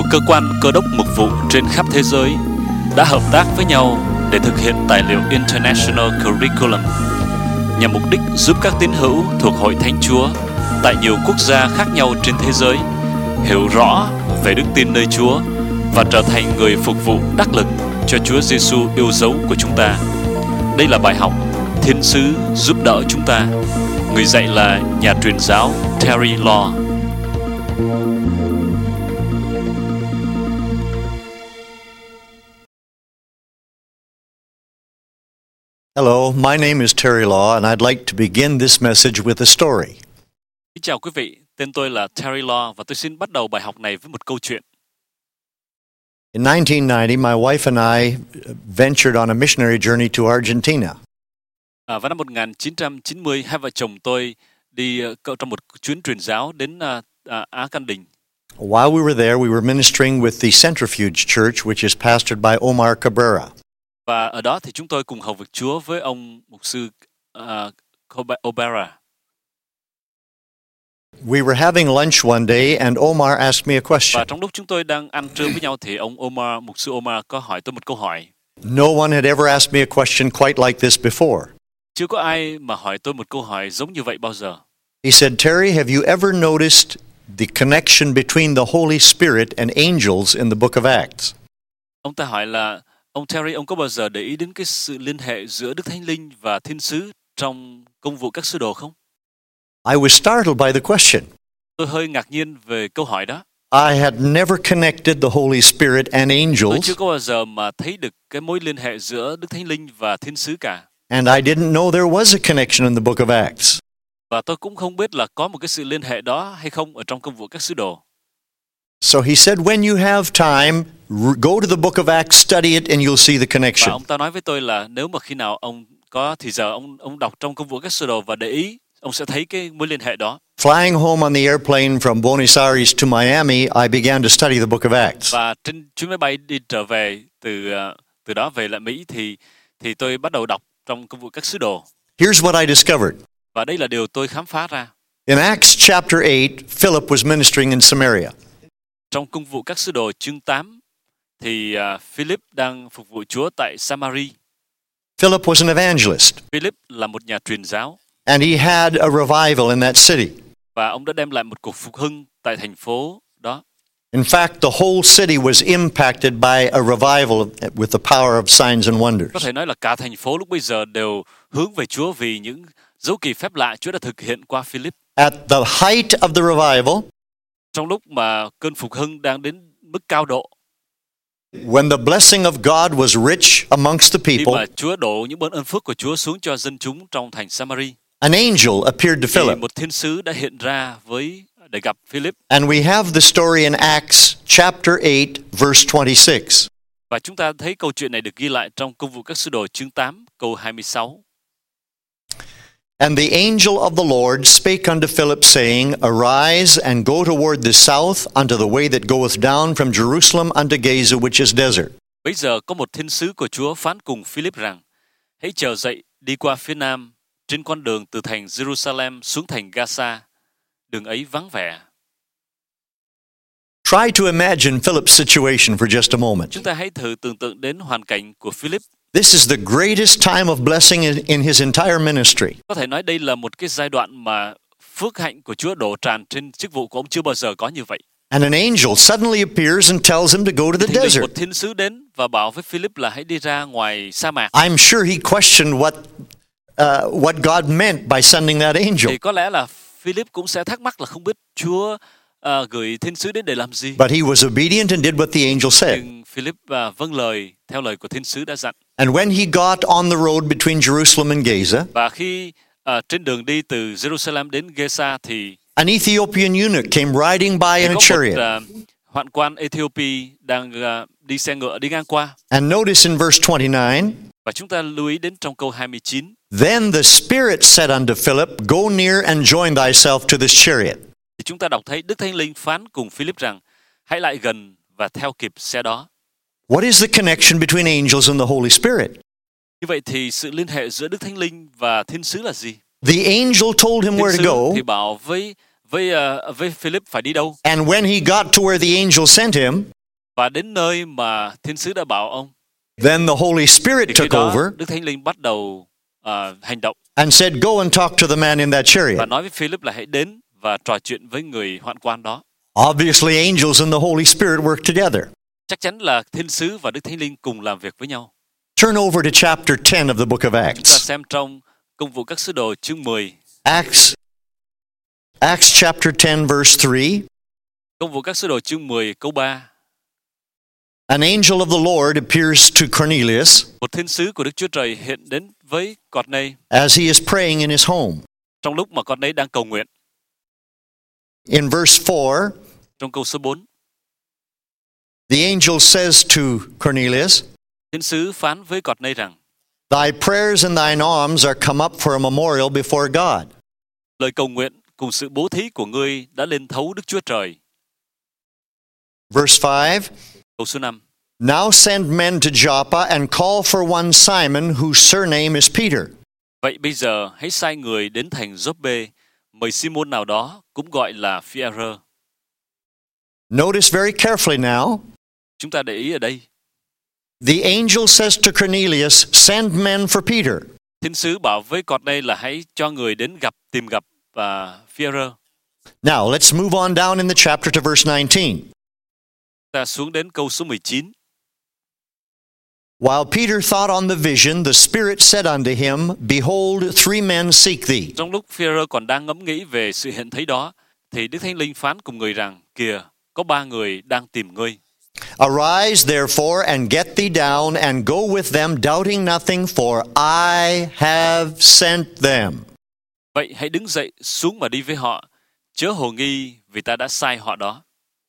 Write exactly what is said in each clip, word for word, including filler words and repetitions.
nhiều cơ quan cơ đốc mục vụ trên khắp thế giới đã hợp tác với nhau để thực hiện tài liệu International Curriculum nhằm mục đích giúp các tín hữu thuộc Hội Thánh Chúa tại nhiều quốc gia khác nhau trên thế giới hiểu rõ về đức tin nơi Chúa và trở thành người phục vụ đắc lực cho Chúa Giêsu yêu dấu của chúng ta. Đây là bài học Thiên sứ giúp đỡ chúng ta. Người dạy là nhà truyền giáo Terry Law. Hello, my name is Terry Law, and I'd like to begin this message with a story. Xin chào quý vị, tên tôi là Terry Law và tôi xin bắt đầu bài học này với một câu chuyện. In nineteen ninety, my wife and I ventured on a missionary journey to Argentina. À, vào năm một nghìn chín trăm chín mươi, hai vợ chồng tôi đi uh, trong một chuyến truyền giáo đến uh, uh, Á Căn Đình. While we were there, we were ministering with the Centrifuge Church, which is pastored by Omar Cabrera. Và ở đó thì chúng tôi cùng hầu việc Chúa với ông mục sư uh, Obera. We were having lunch one day, and Omar asked me a question. Và trong lúc chúng tôi đang ăn trưa với nhau thì ông Omar, mục sư Omar có hỏi tôi một câu hỏi. No one had ever asked me a question quite like this before. Chưa có ai mà hỏi tôi một câu hỏi giống như vậy bao giờ. He said, Terry, have you ever noticed the connection between the Holy Spirit and angels in the book of Acts? Ông ta hỏi là, ông Terry, ông có bao giờ để ý đến cái sự liên hệ giữa Đức Thánh Linh và Thiên sứ trong công vụ các sứ đồ không? I was startled by the question. Tôi hơi ngạc nhiên về câu hỏi đó. I had never connected the Holy Spirit and Tôi angels, chưa có bao giờ mà thấy được cái mối liên hệ giữa Đức Thánh Linh và Thiên sứ cả. and I didn't know there was a connection in the book of Acts. Và tôi cũng không biết là có một cái sự liên hệ đó hay không ở trong công vụ các sứ đồ. So he said, when you have time, r- go to the book of Acts, study it, and you'll see the Và connection. ông ta nói với tôi là nếu mà khi nào ông có thì giờ ông ông đọc trong công vụ các sứ đồ và để ý, ông sẽ thấy cái mối liên hệ đó. Flying home on the airplane from Buenos Aires to Miami, I began to study the book of Acts. Và trên chuyến máy bay đi trở về từ uh, từ đó về lại Mỹ thì thì tôi bắt đầu đọc trong công vụ các sứ đồ. Here's what I discovered. Và đây là điều tôi khám phá ra. In Acts chapter eight, Philip was ministering in Samaria. Trong công vụ các sứ đồ chương tám thì uh, Philip đang phục vụ Chúa tại Samari. Philip was an evangelist, Philip là một nhà truyền giáo and he had a revival in that city. và ông đã đem lại một cuộc phục hưng tại thành phố đó. In fact, the whole city was impacted by a revival with the power of signs and Có wonders. thể nói là cả thành phố lúc bây giờ đều hướng về Chúa vì những dấu kỳ phép lạ Chúa đã thực hiện qua Philip. At the height of the revival, Trong lúc mà cơn phục hưng đang đến mức cao độ, when the blessing of God was rich amongst the khi people, mà Chúa đổ những ơn ơn phước của Chúa xuống cho dân chúng trong thành Samari, an angel appeared to thì Philip. một thiên sứ đã hiện ra với để gặp Philip. And we have the story in Acts chapter eight, verse twenty-six. Và chúng ta thấy câu chuyện này được ghi lại trong công vụ các sứ đồ chương tám câu hai mươi sáu. And the angel of the Lord spake unto Philip, saying, Arise and go toward the south unto the way that goeth down from Jerusalem unto Gaza, which is desert. Bây giờ có một thiên sứ của Chúa phán cùng Philip rằng, hãy trở dậy đi qua phía nam trên con đường từ thành Jerusalem xuống thành Gaza. Đường ấy vắng vẻ. Try to imagine Philip's situation for just a moment. Chúng ta hãy thử tưởng tượng đến hoàn cảnh của Philip. This is the greatest time of blessing in, in his entire ministry. Có thể nói đây là một cái giai đoạn mà phước hạnh của Chúa đổ tràn trên chức vụ của ông chưa bao giờ có như vậy. And an angel suddenly appears and tells him to go to the Thì được desert. một thiên sứ đến và bảo với Philip là hãy đi ra ngoài sa mạc. I'm sure he questioned what uh, what God meant by sending that angel. Thì có lẽ là Philip cũng sẽ thắc mắc là không biết Chúa uh, gửi thiên sứ đến để làm gì. But he was obedient and did what the angel said. Nhưng Philip uh, vâng lời theo lời của thiên sứ đã dặn. And when he got on the road between Jerusalem and Gaza, Và khi uh, trên đường đi từ Jerusalem đến Gaza thì an Ethiopian eunuch came riding by in có a một chariot. uh, hoạn quan Ethiopia đang uh, đi xe ngựa đi ngang qua. And notice in verse twenty-nine, Và chúng ta lưu ý đến trong câu hai mươi chín. then the Spirit said unto Philip, Go near and join thyself to this chariot. Thì chúng ta đọc thấy Đức Thánh Linh phán cùng Philip rằng hãy lại gần và theo kịp xe đó. What is the connection between angels and the Holy Spirit? Như vậy thì sự liên hệ giữa Đức Thánh Linh và thiên sứ là gì? The angel told him Thiên where to sứ go, thì bảo với với uh, với Philip phải đi đâu. and when he got to where the angel sent him, Và đến nơi mà thiên sứ đã bảo ông, then the Holy Spirit thì khi took đó over Đức Thánh Linh bắt đầu uh, hành động and said, go and talk to the man in that và chariot. nói với Philip là hãy đến và trò chuyện với người hoạn quan đó. Obviously, angels and the Holy Spirit work together. Chắc chắn là thiên sứ và Đức Thánh Linh cùng làm việc với nhau. Turn over to chapter ten of the book of Chúng ta Acts. xem trong Công vụ các sứ đồ chương mười. Acts, Acts chapter ten, verse three. Công vụ các sứ đồ chương mười câu ba. An angel of the Lord appears to Cornelius Một thiên sứ của Đức Chúa Trời hiện đến với Cornei as he is praying in his home. trong lúc mà Cornei đang cầu nguyện. In verse four, Trong câu số bốn, the angel says to Cornelius, thiên sứ phán với Cornei rằng: thy prayers and thine alms are come up for a memorial before God. lời cầu nguyện cùng sự bố thí của ngươi đã lên thấu Đức Chúa Trời. Verse five, Câu số năm, now send men to Joppa and call for one Simon whose surname is Peter. vậy bây giờ hãy sai người đến thành Giô-pê, mời Simon nào đó cũng gọi là Phi-e-rơ. Notice very carefully now. Chúng ta để ý ở đây, The angel says to Cornelius, send men for Peter. thiên sứ bảo với Cornei là hãy cho người đến gặp tìm gặp và Phi-e-rơ. Now, let's move on down in the chapter to verse nineteen. Ta xuống đến câu số mười chín. While Peter thought on the vision, the Spirit said unto him, behold, three men seek thee. Trong lúc Phi-e-rơ còn đang ngẫm nghĩ về sự hiện thấy đó, thì Đức Thánh Linh phán cùng người rằng: kìa, có ba người đang tìm ngươi. Arise, therefore, and get thee down, and go with them, doubting nothing, for I have sent them. Vậy hãy đứng dậy xuống mà đi với họ, chớ hồ nghi vì ta đã sai họ đó.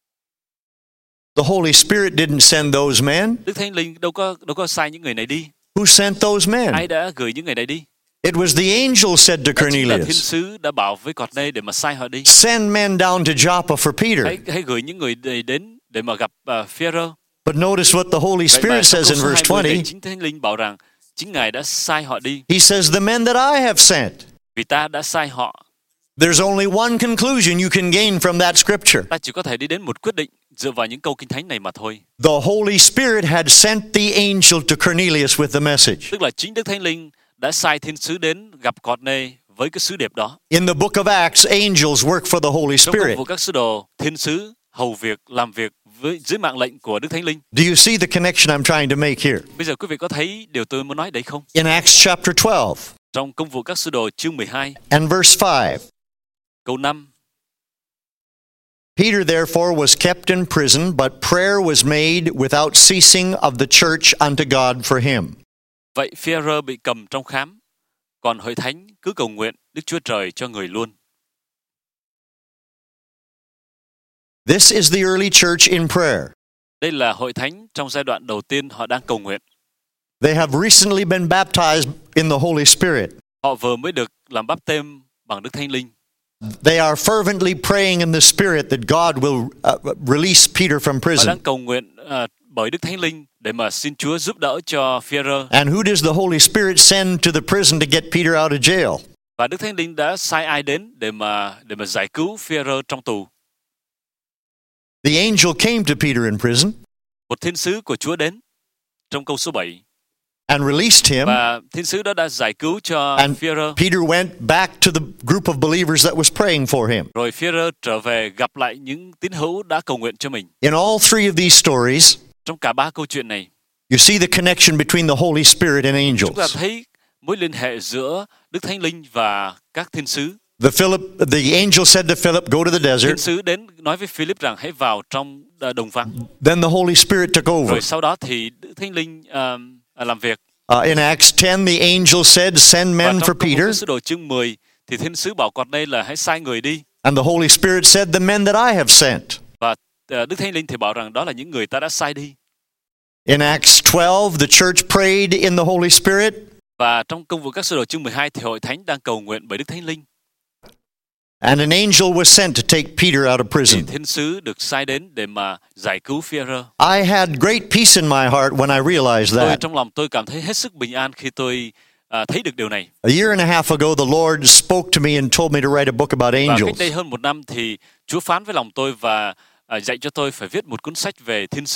The Holy Spirit didn't send those men. Đức Thánh Linh đâu có đâu có sai những người này đi. Who sent those men? Ai đã gửi những người này đi? It was the angel said to Đó chính là thiên Cornelius, sứ đã bảo với Cornei để mà sai họ đi. send men down to Joppa for Peter. Hãy hãy gửi những người này đến để mà gặp uh, Phi-e-rơ. But notice what the Holy Vậy mà Spirit trong says câu in số verse hai mươi này, twenty. chính Thánh Linh bảo rằng chính Ngài đã sai họ đi, He says, the men that I have sent. vì ta đã sai họ. There's only one conclusion you can gain from that scripture. Ta chỉ có thể đi đến một quyết định dựa vào những câu kinh thánh này mà thôi. The Holy Spirit had sent the angel to Cornelius with the message. Tức là chính Đức Thánh Linh đã sai thiên sứ đến gặp Cornei với cái sứ điệp đó. In the book of Acts, angels work for the Holy Trong công Spirit. vụ các sứ đồ, thiên sứ hầu việc làm việc với dưới mạng lệnh của Đức Thánh Linh. Do you see the connection I'm trying to make here? Bây giờ quý vị có thấy điều tôi muốn nói đấy không? In Acts chapter twelve Trong công vụ các sứ đồ chương mười hai, and verse five, câu năm. Peter therefore was kept in prison, but prayer was made without ceasing of the church unto God for him. Vậy Phi-e-rơ bị cầm trong khám, còn hội thánh cứ cầu nguyện Đức Chúa Trời cho người luôn. This is the early church in prayer. Đây là hội thánh trong giai đoạn đầu tiên họ đang cầu nguyện. They have recently been baptized in the Holy Spirit. Họ vừa mới được làm báp têm bằng Đức Thánh Linh. They are fervently praying in the Spirit that God will uh, release Peter from Họ prison. đang cầu nguyện uh, bởi Đức Thánh Linh để mà xin Chúa giúp đỡ cho Phi-e-rơ. And who does the Holy Spirit send to the prison to get Peter out of jail? Và Đức Thánh Linh đã sai ai đến để mà để mà giải cứu Phi-e-rơ trong tù? The angel came to Peter in prison Một thiên sứ của Chúa đến trong câu số bảy. and released him. Và thiên sứ đó đã giải cứu cho And Phi-e-rơ. Peter went back to the group of believers that was praying for him. Rồi Phi-e-rơ trở về gặp lại những tín hữu đã cầu nguyện cho mình. In all three of these stories, Trong cả ba câu chuyện này, you see the connection between the Holy Spirit and chúng ta angels. thấy mối liên hệ giữa Đức Thánh Linh và các thiên sứ. The Philip, the angel said to Philip, "Go to the Thiên desert." sứ đến nói với Philip rằng hãy vào trong uh, đồng vắng. Then the Holy Spirit took over. Rồi sau đó thì Đức Thánh Linh uh, làm việc. Uh, in Acts ten, the angel said, "Send Và men trong for công vụ Peter." các sứ đồ chương mười thì thiên sứ bảo còn đây là hãy sai người đi. And the Holy Spirit said, "The men that I have sent." Và uh, Đức Thánh Linh thì bảo rằng đó là những người ta đã sai đi. In Acts twelve, the church prayed in the Holy Spirit. Và trong công vụ các sứ đồ chương mười hai thì hội thánh đang cầu nguyện bởi Đức Thánh Linh. And an angel was sent to take Peter out of Thì prison. thiên sứ được sai đến để mà giải cứu Phi-e-rơ. I had great peace in my heart when I realized Tôi that. trong lòng tôi cảm thấy hết sức bình an khi tôi uh, thấy được điều này. A year and a half ago, the Lord spoke to me and told me to write a book about Và cách angels. đây hơn một năm thì Chúa phán với lòng tôi và uh, dạy cho tôi phải viết một cuốn sách về thiên sứ.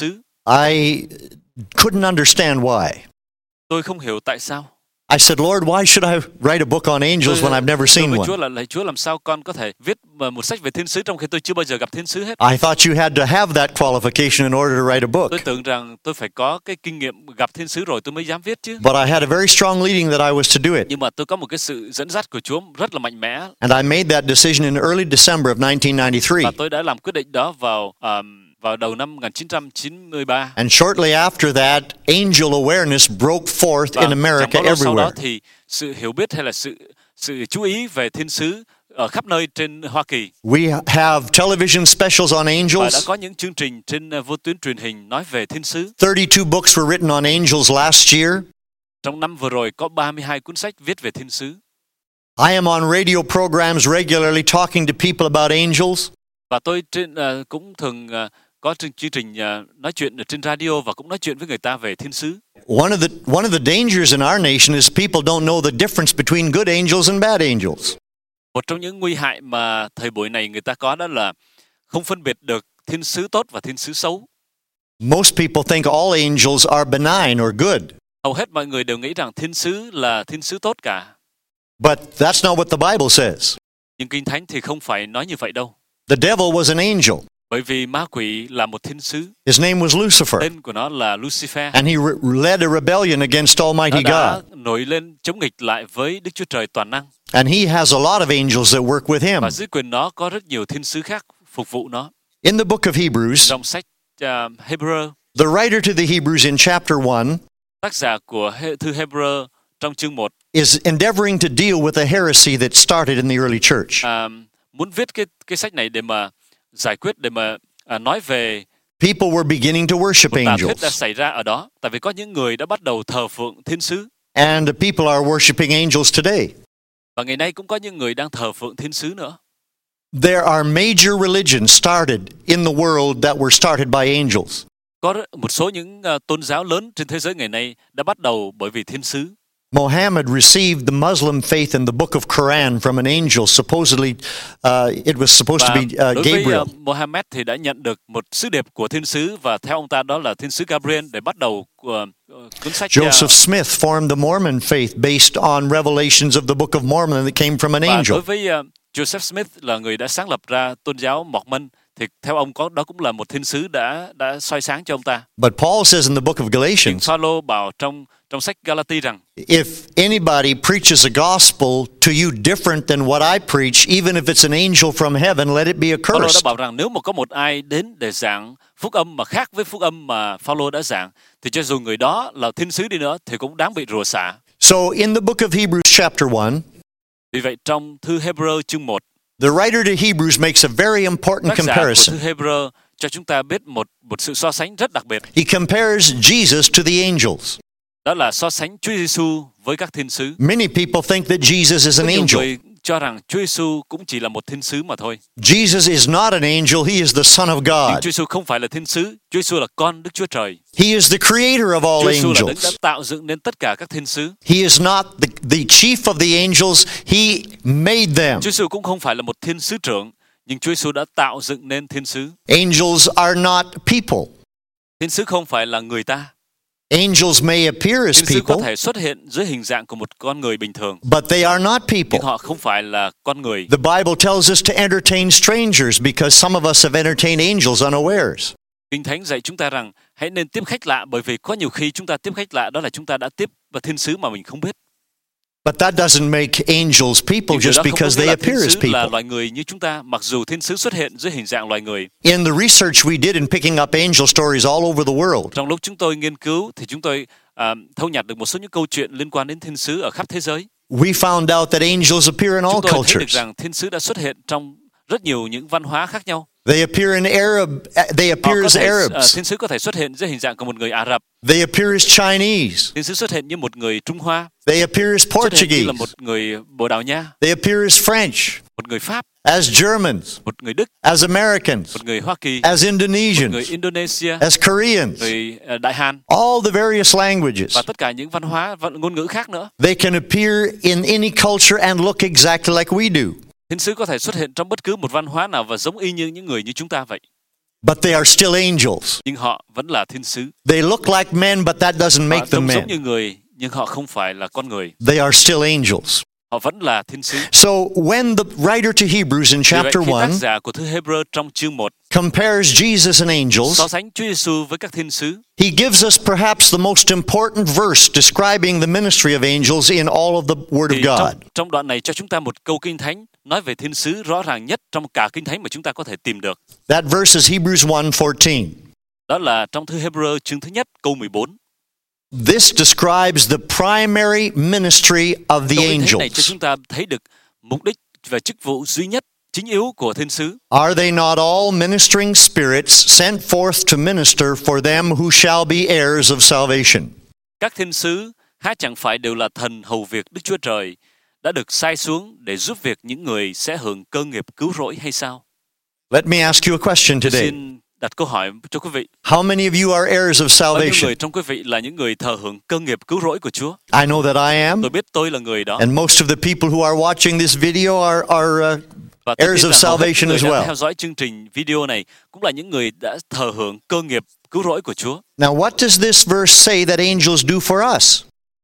I couldn't understand why. Tôi không hiểu tại sao. I said, Lord, why should I write a book on angels when I've never Tôi seen với one? Chúa là lạy Chúa, làm sao con có thể viết một sách về thiên sứ trong khi tôi chưa bao giờ gặp thiên sứ hết. I thought you had to have that qualification in order to write a book. Tôi tưởng rằng tôi phải có cái kinh nghiệm gặp thiên sứ rồi tôi mới dám viết chứ. But I had a very strong leading that I was to do it. Nhưng mà tôi có một cái sự dẫn dắt của Chúa rất là mạnh mẽ. And I made that decision in early December of nineteen ninety-three. Và tôi đã làm quyết định đó vào um, vào đầu năm một nghìn chín trăm chín mươi ba. And shortly after that, angel awareness broke forth Và in America chẳng bao lâu sau đó everywhere. thì sự hiểu biết hay là sự sự chú ý về thiên sứ ở khắp nơi trên Hoa Kỳ. We have television specials on Và đã angels. có những chương trình trên uh, vô tuyến truyền hình nói về thiên sứ. thirty-two books were written on angels last year. Trong năm vừa rồi có ba mươi hai cuốn sách viết về thiên sứ. I am on radio programs regularly talking to people about angels. Và tôi trên uh, cũng thường uh, có chương chương trình uh, nói chuyện ở trên radio và cũng nói chuyện với người ta về thiên sứ. One of the one of the dangers in our nation is people don't know the difference between good angels and bad angels. Một trong những nguy hại mà thời buổi này người ta có đó là không phân biệt được thiên sứ tốt và thiên sứ xấu. Most people think all angels are benign or good. Hầu hết mọi người đều nghĩ rằng thiên sứ là thiên sứ tốt cả. But that's not what the Bible says. Nhưng Kinh Thánh thì không phải nói như vậy đâu. The devil was an angel. Bởi vì ma quỷ là một thiên sứ. His name was Lucifer. Tên của nó là Lucifer. And he re- led a rebellion against Almighty Nó đã God. nổi lên chống nghịch lại với Đức Chúa Trời toàn năng. And he has a lot of angels that work with him. Và dưới quyền nó có rất nhiều thiên sứ khác phục vụ nó. In the book of Hebrews, Trong sách uh, Hebrew, the writer to the Hebrews in chapter one tác giả của He- thư Hebrew trong chương một is endeavoring to deal with a heresy that started in the early church. à, muốn viết cái cái sách này để mà giải quyết, để mà à, nói về People were beginning to worship một tà thuyết đã angels. xảy ra ở đó. Tại vì có những người đã bắt đầu thờ phượng thiên sứ. And the people are worshiping angels today. Và ngày nay cũng có những người đang thờ phượng thiên sứ nữa. There are major religions started in the world that were started by angels. Có rất- một số những à, tôn giáo lớn trên thế giới ngày nay đã bắt đầu bởi vì thiên sứ. Mohammed received the Muslim faith in the book of Quran from an angel. Supposedly, uh, it was supposed Và to be uh, đối với Gabriel. à, Mohammed thì đã nhận được một sứ điệp của thiên sứ, và theo ông ta đó là thiên sứ Gabriel để bắt đầu của cuốn sách à, Joseph Smith formed the Mormon faith based on revelations of the Book of Mormon that came from an Và angel. đối với uh, Joseph Smith là người đã sáng lập ra tôn giáo Mormon, thì theo ông có đó cũng là một thiên sứ đã đã soi sáng cho ông ta. But Paul says in the book of Nhưng Galatians, Phaolô bảo trong trong sách Galati rằng if anybody preaches a gospel to you different than what I preach, even if it's an angel from heaven, let it be Phaolô đã accursed. bảo rằng nếu mà có một ai đến để giảng phúc âm mà khác với phúc âm mà Phaolô đã giảng, thì cho dù người đó là thiên sứ đi nữa thì cũng đáng bị rủa xả. So in the book of Hebrews chapter one, Vì vậy trong thư Hebrew chương một, the writer to Hebrews makes a very important tác giả của comparison. thư Hebrew cho chúng ta biết một một sự so sánh rất đặc biệt. He compares Jesus to the angels. Đó là so sánh Chúa Giêsu với các thiên sứ. Many people think that Jesus is Có an nhiều angel. người cho rằng Chúa Giêsu cũng chỉ là một thiên sứ mà thôi. Jesus is not an angel, he is the Son of Nhưng God. Chúa Giêsu không phải là thiên sứ, Chúa Giêsu là con Đức Chúa Trời. He is the creator of Chúa all Giêsu là đấng đã angels. tạo dựng nên tất cả các thiên sứ. He is not the, the chief of the angels, he made them. Chúa Giêsu cũng không phải là một thiên sứ trưởng, nhưng Chúa Giêsu đã tạo dựng nên thiên sứ. Angels are not people. Thiên sứ không phải là người ta. Angels may appear as Thiên sứ có people, thể xuất hiện dưới hình dạng của một con người bình thường, but they are not nhưng people. họ không phải là con người. The Bible tells us to entertain strangers because some of us have entertained angels unawares. Kinh Thánh dạy chúng ta rằng hãy nên tiếp khách lạ, bởi vì có nhiều khi chúng ta tiếp khách lạ đó là chúng ta đã tiếp vào thiên sứ mà mình không biết. But that doesn't make angels people Nhưng điều just đó không có because nghĩa they là appear thiên as sứ là people. loài người như chúng ta, mặc dù thiên sứ xuất hiện dưới hình dạng loài người. In the research we did in picking up angel stories all over the world, Trong lúc chúng tôi nghiên cứu thì chúng tôi à, thâu nhặt được một số những câu chuyện liên quan đến thiên sứ ở khắp thế giới. we found out that angels appear in all Chúng tôi thấy được cultures. rằng thiên sứ đã xuất hiện trong rất nhiều những văn hóa khác nhau. They appear in Arab, they Họ appear có as thể, à, Arabs. thiên sứ có thể xuất hiện dưới hình dạng của một người Ả Rập. They appear as Chinese. Thiên sứ xuất hiện như một người Trung Hoa. They appear as Xuất hiện như Portuguese. là một người Bồ Đào Nha, They appear as French, một người Pháp, as Germans, một người Đức, as Americans, một người Hoa Kỳ, as người Indonesians, Indonesia, as Koreans, người à, Đại Hàn, all the various languages. và tất cả những văn hóa, văn ngôn ngữ khác nữa. They can appear in any culture and look exactly like we do. Thiên sứ có thể xuất hiện trong bất cứ một văn hóa nào và giống y như những người như chúng ta vậy. but they are still angels. nhưng họ vẫn là thiên sứ. They look like men, but that doesn't Họ make them trông giống men. như người, nhưng họ không phải là con người. They are still angels. Họ vẫn là thiên sứ. So when the writer to Hebrews in Vì vậy, chapter khi tác one giả của thư Hebrew trong chương một compares Jesus and angels, so sánh Chúa Giêsu với các thiên sứ, he gives us perhaps the most important verse describing the ministry of angels in all of the Word thì of God. trong, trong đoạn này cho chúng ta một câu kinh thánh nói về thiên sứ rõ ràng nhất trong cả kinh thánh mà chúng ta có thể tìm được. That verse is Hebrews one fourteen. Đó là trong thư Hebrew chương thứ nhất câu mười bốn. This describes the primary ministry of the Câu kinh thánh này cho angels. chúng ta thấy được mục đích và chức vụ duy nhất, chính yếu của thiên sứ. Are they not all ministering spirits sent forth to minister for them who shall be heirs of salvation? Các thiên sứ há chẳng phải đều là thần hầu việc Đức Chúa Trời đã được sai xuống để giúp việc những người sẽ hưởng cơ nghiệp cứu rỗi hay sao? Let me ask you a question Tôi today. xin đặt câu hỏi cho quý vị. How many of you are heirs of Có những người salvation? trong quý vị là những người thờ hưởng cơ nghiệp cứu rỗi của Chúa. I know that I am, Tôi biết tôi là người đó. and most of the people who are watching this video are, are uh, Và tôi heirs tin of là hầu hết salvation những as người đang well. theo dõi chương trình video này cũng là những người đã thờ hưởng cơ nghiệp cứu rỗi của Chúa. Now, what does this verse say that angels do for us?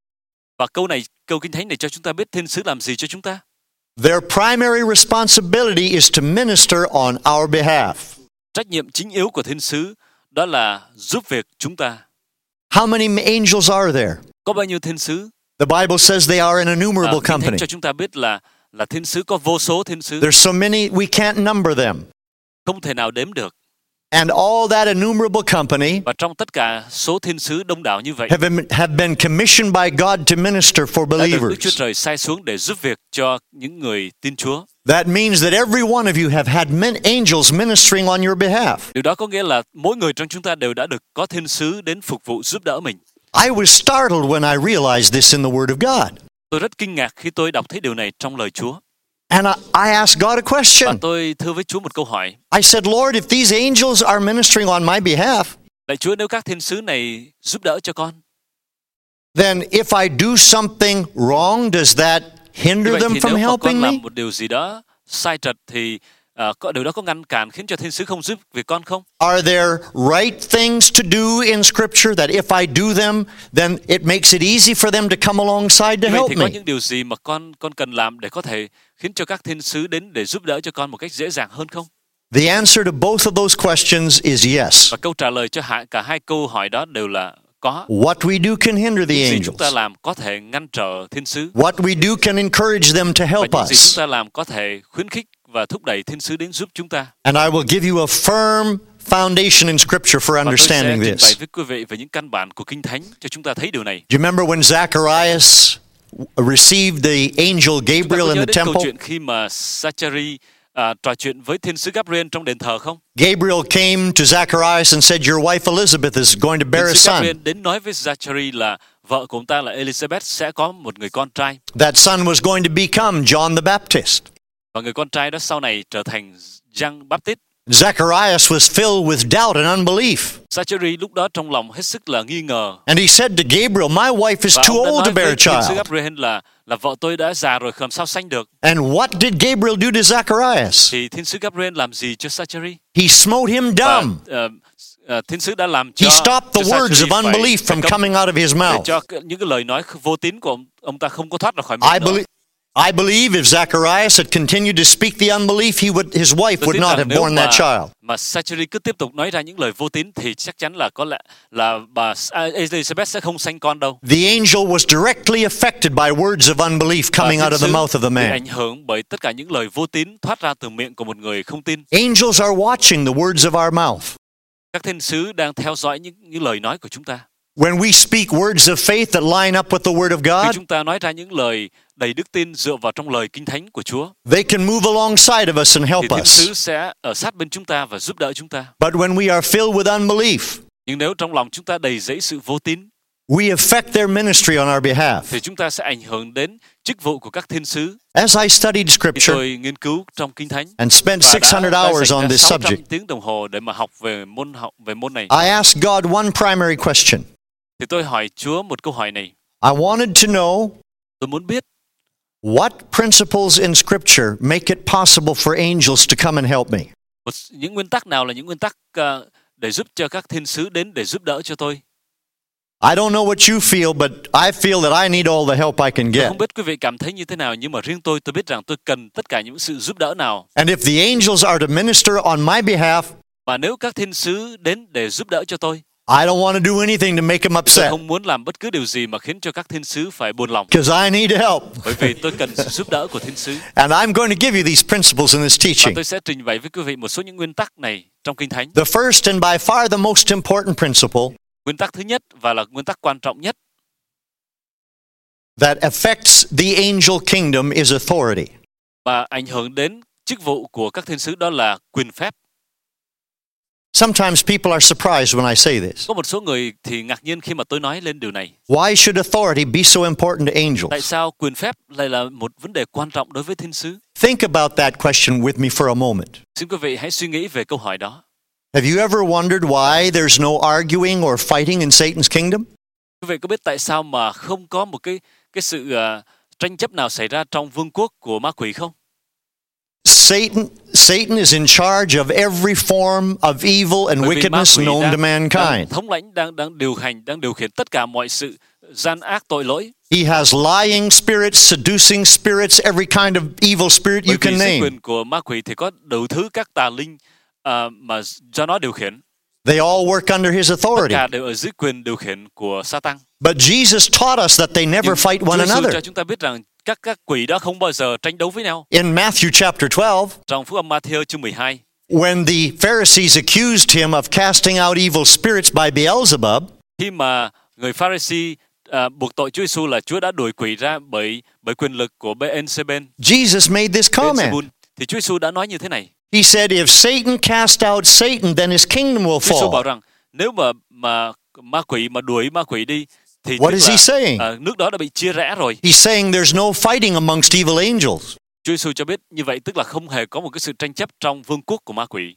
Và câu này, câu kinh thánh này cho chúng ta biết thiên sứ làm gì cho chúng ta. Their primary responsibility is to minister on our behalf. Trách nhiệm chính yếu của thiên sứ đó là giúp việc chúng ta. How many angels are there? Có bao nhiêu thiên sứ? The Bible says they are an À, innumerable kinh thánh company. cho chúng ta biết là là thiên sứ có vô số thiên sứ, There's so many we can't number them. không thể nào đếm được. And all that innumerable company Và trong tất cả số thiên sứ đông đảo như vậy, have been, have been commissioned by God to minister for đã được Đức Chúa believers. Trời sai xuống để giúp việc cho những người tin Chúa. That means that every one of you have had men, angels ministering on your behalf. Điều đó có nghĩa là mỗi người trong chúng ta đều đã được có thiên sứ đến phục vụ giúp đỡ mình. I was startled when I realized this in the Word of God. Tôi rất kinh ngạc khi tôi đọc thấy điều này trong lời Chúa. And I, I asked God a Và question. tôi thưa với Chúa một câu hỏi. I said, Lord, if these angels are ministering on my behalf, Lạy Chúa, nếu các thiên sứ này giúp đỡ cho con, then if I do something wrong, does that như hinder vậy them thì from nếu mà helping con me? làm một điều gì đó sai trật thì à, có điều đó có ngăn cản khiến cho thiên sứ không giúp việc con không? Are there right things to do in Scripture that if I do them, then it makes it easy for them to come alongside to Như vậy help thì có me? những điều gì mà con con cần làm để có thể khiến cho các thiên sứ đến để giúp đỡ cho con một cách dễ dàng hơn không? The answer to both of those questions is yes. Và câu trả lời cho hạ, cả hai câu hỏi đó đều là có. What we do can hinder the Những gì chúng ta angels. làm có thể ngăn trở thiên sứ, What we do can encourage them to và help những gì chúng us. ta làm có thể khuyến khích và thúc đẩy thiên sứ đến giúp chúng ta. And I will give you a firm foundation in Scripture for Và tôi sẽ understanding trình bày this. với quý vị về những căn bản của Kinh Thánh cho chúng ta thấy điều này. Do you remember when Zacharias received the angel Chúng ta Gabriel có in nhớ the đến câu temple? chuyện khi mà Zachary à, trò chuyện với thiên sứ Gabriel trong đền thờ không? Gabriel came to Zacharias and said, Your wife Elizabeth is going to bear a Thiên sứ Gabriel son. đến nói với Zachary là vợ của ông ta là Elizabeth sẽ có một người con trai, That son was going to become John the Baptist. và người con trai đó sau này trở thành Giăng Baptist. Zacharias was filled with doubt and unbelief. Zachary lúc đó trong lòng hết sức là nghi ngờ. And he said to Gabriel, My wife is Và too ông đã old nói to bear với a thiên sứ child. Gabriel là là vợ tôi đã già rồi, làm sao sanh được? And what did Gabriel do to Zacharias? Thì thiên sứ Gabriel làm gì cho Zachary? He smote him Và, dumb. ờ, ờ, thiên sứ đã làm cho He stopped the cho words Zachary of phải- unbelief phải from cấm- coming out of his để mouth. cho cái- những cái lời nói vô tín của ông, ông ta không có thoát ra khỏi I miệng nữa. believe, I believe if Zacharias had continued to speak the unbelief, he would, his wife Tôi would tin not rằng have nếu borne mà, that child. mà Zachary cứ tiếp tục nói ra những lời vô tín thì chắc chắn là có lẽ là bà Elizabeth sẽ không sanh con đâu. The angel was directly affected by words of unbelief coming Và out of thiên the sứ mouth of the bị man. ảnh hưởng bởi tất cả những lời vô tín thoát ra từ miệng của một người không tin. Angels are watching the words of our mouth. Các thiên sứ đang theo dõi những những lời nói của chúng ta. When we speak words of faith that line up with the Word of Khi God, chúng ta nói ra những lời đầy đức tin dựa vào trong lời kinh thánh của Chúa, they can move alongside of us and thì help thiên us. sứ sẽ ở sát bên chúng ta và giúp đỡ chúng ta. But when we are filled with unbelief, Nhưng nếu trong lòng chúng ta đầy dẫy sự vô tín, we affect their ministry on our behalf. thì chúng ta sẽ ảnh hưởng đến chức vụ của các thiên sứ. As I studied Khi Scripture tôi nghiên cứu trong kinh thánh and spent và six hundred đã, đã hours dành on ra this sáu trăm subject, tiếng đồng hồ để mà học về môn học về môn này, I asked God one primary question. thì tôi hỏi Chúa một câu hỏi này. I wanted to know Tôi muốn biết what principles in Scripture make it possible for angels to come and help me. Một, những nguyên tắc nào là những nguyên tắc uh, để giúp cho các thiên sứ đến để giúp đỡ cho tôi? I don't know what you feel, but I feel that I need all the help I can Tôi get. không biết quý vị cảm thấy như thế nào, nhưng mà riêng tôi, tôi biết rằng tôi cần tất cả những sự giúp đỡ nào. And if the angels are to minister on my behalf, Và nếu các thiên sứ đến để giúp đỡ cho tôi, I don't want to do anything to make them tôi upset, không muốn làm bất cứ điều gì mà khiến cho các thiên sứ phải buồn lòng. because I need help. Bởi vì tôi cần sự giúp đỡ của thiên sứ. And I'm going to give you these principles in this Và teaching. tôi sẽ trình bày với quý vị một số những nguyên tắc này trong Kinh Thánh. The first and by far the most important principle Nguyên tắc thứ nhất và là nguyên tắc quan trọng nhất that affects the angel kingdom is authority. và ảnh hưởng đến chức vụ của các thiên sứ, đó là quyền phép. Sometimes people are surprised when I say this. Có một số người thì ngạc nhiên khi mà tôi nói lên điều này. Why should authority be so important to Tại angels? sao quyền phép lại là một vấn đề quan trọng đối với thiên sứ? Think about that question with me for a moment. Xin quý vị hãy suy nghĩ về câu hỏi đó. Have you ever wondered why there's no arguing or fighting in Satan's kingdom? Quý vị có biết tại sao mà không có một cái cái sự uh, tranh chấp nào xảy ra trong vương quốc của ma quỷ không? Satan, Satan is in charge of every form of evil and Bởi vì ma wickedness quỷ known to đang, đang mankind. thống lãnh, đang đang điều hành, đang điều khiển tất cả mọi sự gian ác tội lỗi. He has lying spirits, seducing spirits, every kind of evil spirit you Bởi can vì dưới name. quyền của ma quỷ thì có đủ thứ các tà linh uh, mà do nó điều khiển. They all work under his Tất authority. cả đều ở dưới quyền điều khiển của Satan. But Jesus taught us that they never Nhưng fight Chúa one Giêsu cho another. chúng ta biết rằng các các quỷ đó không bao giờ tranh đấu với nhau. In Matthew chapter twelve, Trong Phúc âm Ma-thi-ơ chương mười hai, when the Pharisees accused him of casting out evil spirits by Beelzebub, khi mà người Pha-ri-si uh, buộc tội Chúa Giêsu là Chúa đã đuổi quỷ ra bởi bởi quyền lực của Beelzebub, Jesus made this comment. Beelzebul, thì Chúa Giêsu đã nói như thế này. He said, if Satan cast out Satan, then his kingdom will Chúa Giêsu bảo fall. rằng nếu mà mà ma quỷ mà đuổi ma quỷ đi thì What tức is he là, saying? uh, nước đó đã bị chia rẽ rồi. He's saying there's no fighting amongst evil angels. Chúa Giêsu cho biết như vậy tức là không hề có một cái sự tranh chấp trong vương quốc của ma quỷ.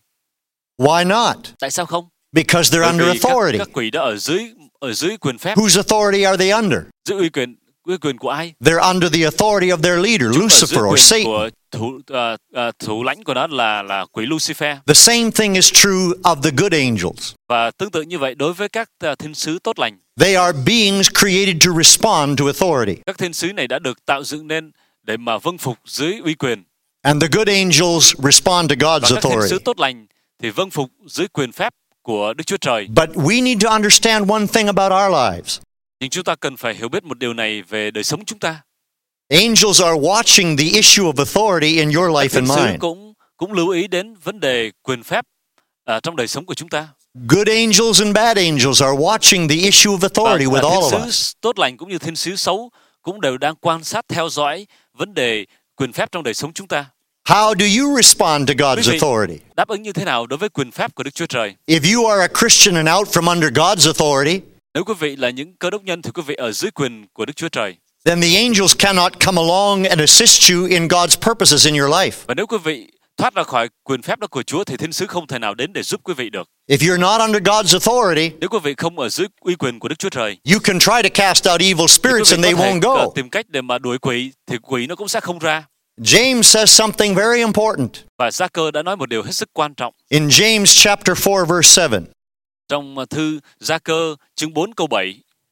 Why not? Tại sao không? Because they're Bởi under vì các, authority. các quỷ đó ở dưới ở dưới quyền phép. Whose authority are they under? Dưới uy quyền uy quyền của ai? They're under the authority of their leader, Chúng ở dưới Lucifer or quyền Satan. của thủ uh, uh, thủ lãnh của nó là là quỷ Lucifer. The same thing is true of the good angels. Và tương tự như vậy đối với các uh, thiên sứ tốt lành. They are beings created to respond to authority. Các thiên sứ này đã được tạo dựng nên để mà vâng phục dưới uy quyền. And the good angels respond to God's Và các thiên authority. sứ tốt lành thì vâng phục dưới quyền phép của Đức Chúa Trời. But we need to understand one thing about our lives. Nhưng chúng ta cần phải hiểu biết một điều này về đời sống chúng ta. Angels are watching the issue of authority in your Các life thiên and sứ mine. cũng cũng lưu ý đến vấn đề quyền phép uh, trong đời sống của chúng ta. Good angels and bad angels are watching the issue of authority Và, with và all thiên of us. sứ tốt lành cũng như thiên sứ xấu cũng đều đang quan sát theo dõi vấn đề quyền phép trong đời sống chúng ta. How do you respond to God's Quý vị authority? đáp ứng như thế nào đối với quyền phép của Đức Chúa Trời? If you are a Christian and out from under God's authority, Nếu quý vị là những cơ đốc nhân thì quý vị ở dưới quyền của Đức Chúa Trời. then the angels cannot come along and assist you in God's purposes in your life. Và nếu quý vị thoát ra khỏi quyền phép đó của Chúa thì thiên sứ không thể nào đến để giúp quý vị được. If you're not under God's authority, Nếu quý vị không ở dưới uy quyền của Đức Chúa Trời, you can try to cast out evil thì quý spirits and vị they có thể won't go. uh, tìm cách để mà đuổi quỷ thì quỷ nó cũng sẽ không ra. James says something very important. Và Gia-cơ đã nói một điều hết sức quan trọng. In James chapter four verse seven, Trong uh, thư Gia-cơ chương bốn câu bảy,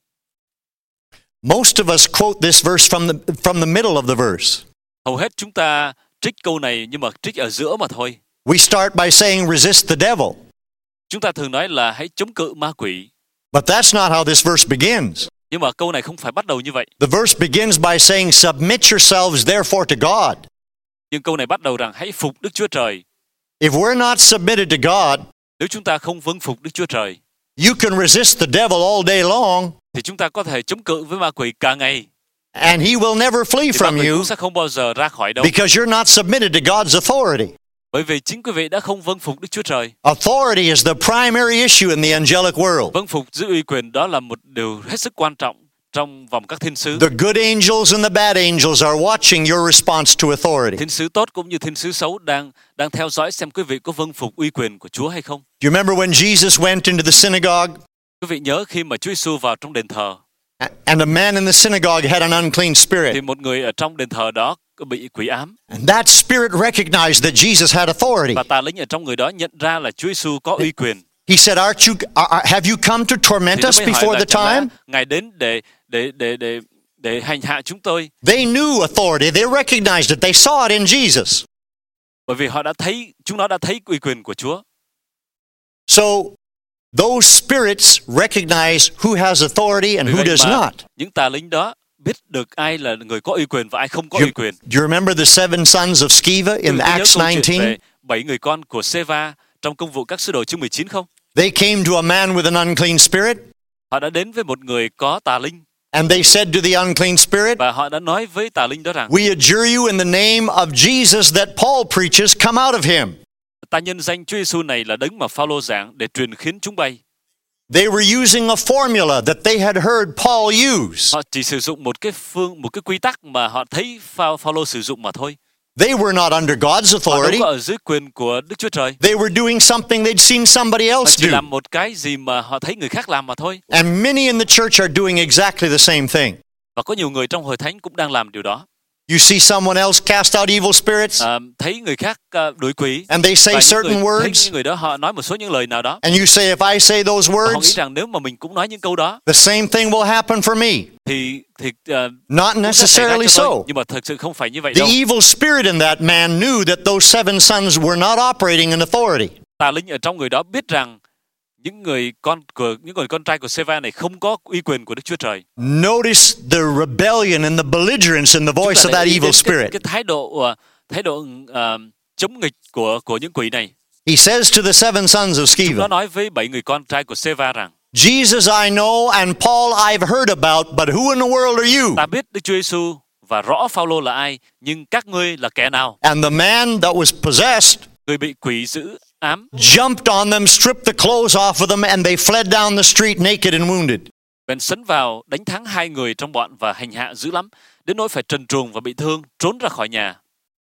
most of us quote this verse from the from the middle of the verse. hầu hết chúng ta trích câu này nhưng mà trích ở giữa mà thôi. We start by saying resist the devil. Chúng ta thường nói là hãy chống cự ma quỷ. But that's not how this verse begins. Nhưng mà câu này không phải bắt đầu như vậy. The verse begins by saying submit yourselves therefore to God. Nhưng câu này bắt đầu rằng hãy phục Đức Chúa Trời. If we're not submitted to God, Nếu chúng ta không vâng phục Đức Chúa Trời you can resist the devil all day long thì chúng ta có thể chống cự với ma quỷ cả ngày. and he will never flee Thì ma from quỷ you cũng sẽ không bao giờ ra khỏi đâu. because you're not submitted to God's authority. Bởi vì chính quý vị đã không vâng phục Đức Chúa Trời. Authority is the primary issue in the angelic world. Vâng phục giữ uy quyền đó là một điều hết sức quan trọng trong vòng các thiên sứ. The good angels and the bad angels are watching your response to authority. Thiên sứ tốt cũng như thiên sứ xấu đang đang theo dõi xem quý vị có vâng phục uy quyền của Chúa hay không. Do you remember when Jesus went into the synagogue Quý vị nhớ khi mà Chúa Giêsu vào trong đền thờ and a man in the synagogue had an unclean thì spirit? một người ở trong đền thờ đó bị quỷ ám. And that spirit recognized that Jesus had authority. Và tà linh ở trong người đó nhận ra là Chúa Giêsu có uy quyền. He said, "Aren't you? Uh, have you come to torment Thì us nó mới hỏi before là the chẳng lẽ time?" Ngài đến để để để để để hành hạ chúng tôi. They knew authority. They recognized it. They saw it in Jesus. Bởi vì họ đã thấy, chúng nó đã thấy uy quyền của Chúa. So those spirits recognize who has authority and Vì who vậy does mà not. những tà linh đó biết được ai là người có uy quyền và ai không có uy You, quyền. do you remember the seven sons of Sceva in Quý vị có nhớ Acts câu chuyện nineteen? về bảy người con của Sê-va trong Công vụ các sứ đồ chương mười chín không? They came to a man with an unclean spirit, Họ đã đến với một người có tà linh and they said to the unclean spirit, và họ đã nói với tà linh đó rằng: "We adjure you in the name of Jesus that Paul preaches, come out of him." Ta nhân danh Chúa Giêsu này là đấng mà Phao-lô giảng để truyền khiến chúng bay. They were using a formula that they had heard Paul use. Họ chỉ sử dụng một cái phương một cái quy tắc mà họ thấy Phao Phao-lô sử dụng mà thôi. They were not under God's Họ đâu authority. có ở dưới quyền của Đức Chúa Trời. They were doing something they'd seen somebody Họ else chỉ do. làm một cái gì mà họ thấy người khác làm mà thôi. And many in the church are doing exactly the same thing. Và có nhiều người trong hội thánh cũng đang làm điều đó. You see someone else cast out evil spirits, À, thấy người khác uh, đuổi quỷ. and they say Và những certain người, thấy words, những người đó họ nói một số những lời nào đó. and you say, if I say those Và họ nghĩ words, rằng nếu mà mình cũng nói những câu đó the same thing will happen for me. thì thì uh, Not cũng sẽ xảy ra necessarily cho tôi. so. Nhưng mà thực sự không phải như vậy The đâu. evil spirit in that man knew that those seven sons were not operating in authority. Tà linh ở trong người đó biết rằng những người con của những người con trai của Sê-va này không có uy quyền của Đức Chúa Trời. Notice the rebellion and the belligerence in the voice Chúng of ta that để ý evil đến cái, spirit. cái thái độ uh, thái độ uh, chống nghịch của của những quỷ này. He says to the seven sons of Chúng nó Sceva, nói với bảy người con trai của Sê-va rằng: Jesus I know and Paul I've heard about, but who in the world are you? Ta biết Đức Chúa Giêsu và rõ Phao-lô là ai, nhưng các ngươi là kẻ nào? And the man that was possessed Người bị quỷ dữ ám jumped on them, stripped the clothes off of them, and they fled down the street naked and wounded. bèn sấn vào đánh thắng hai người trong bọn và hành hạ dữ lắm, đến nỗi phải trần truồng và bị thương, trốn ra khỏi nhà.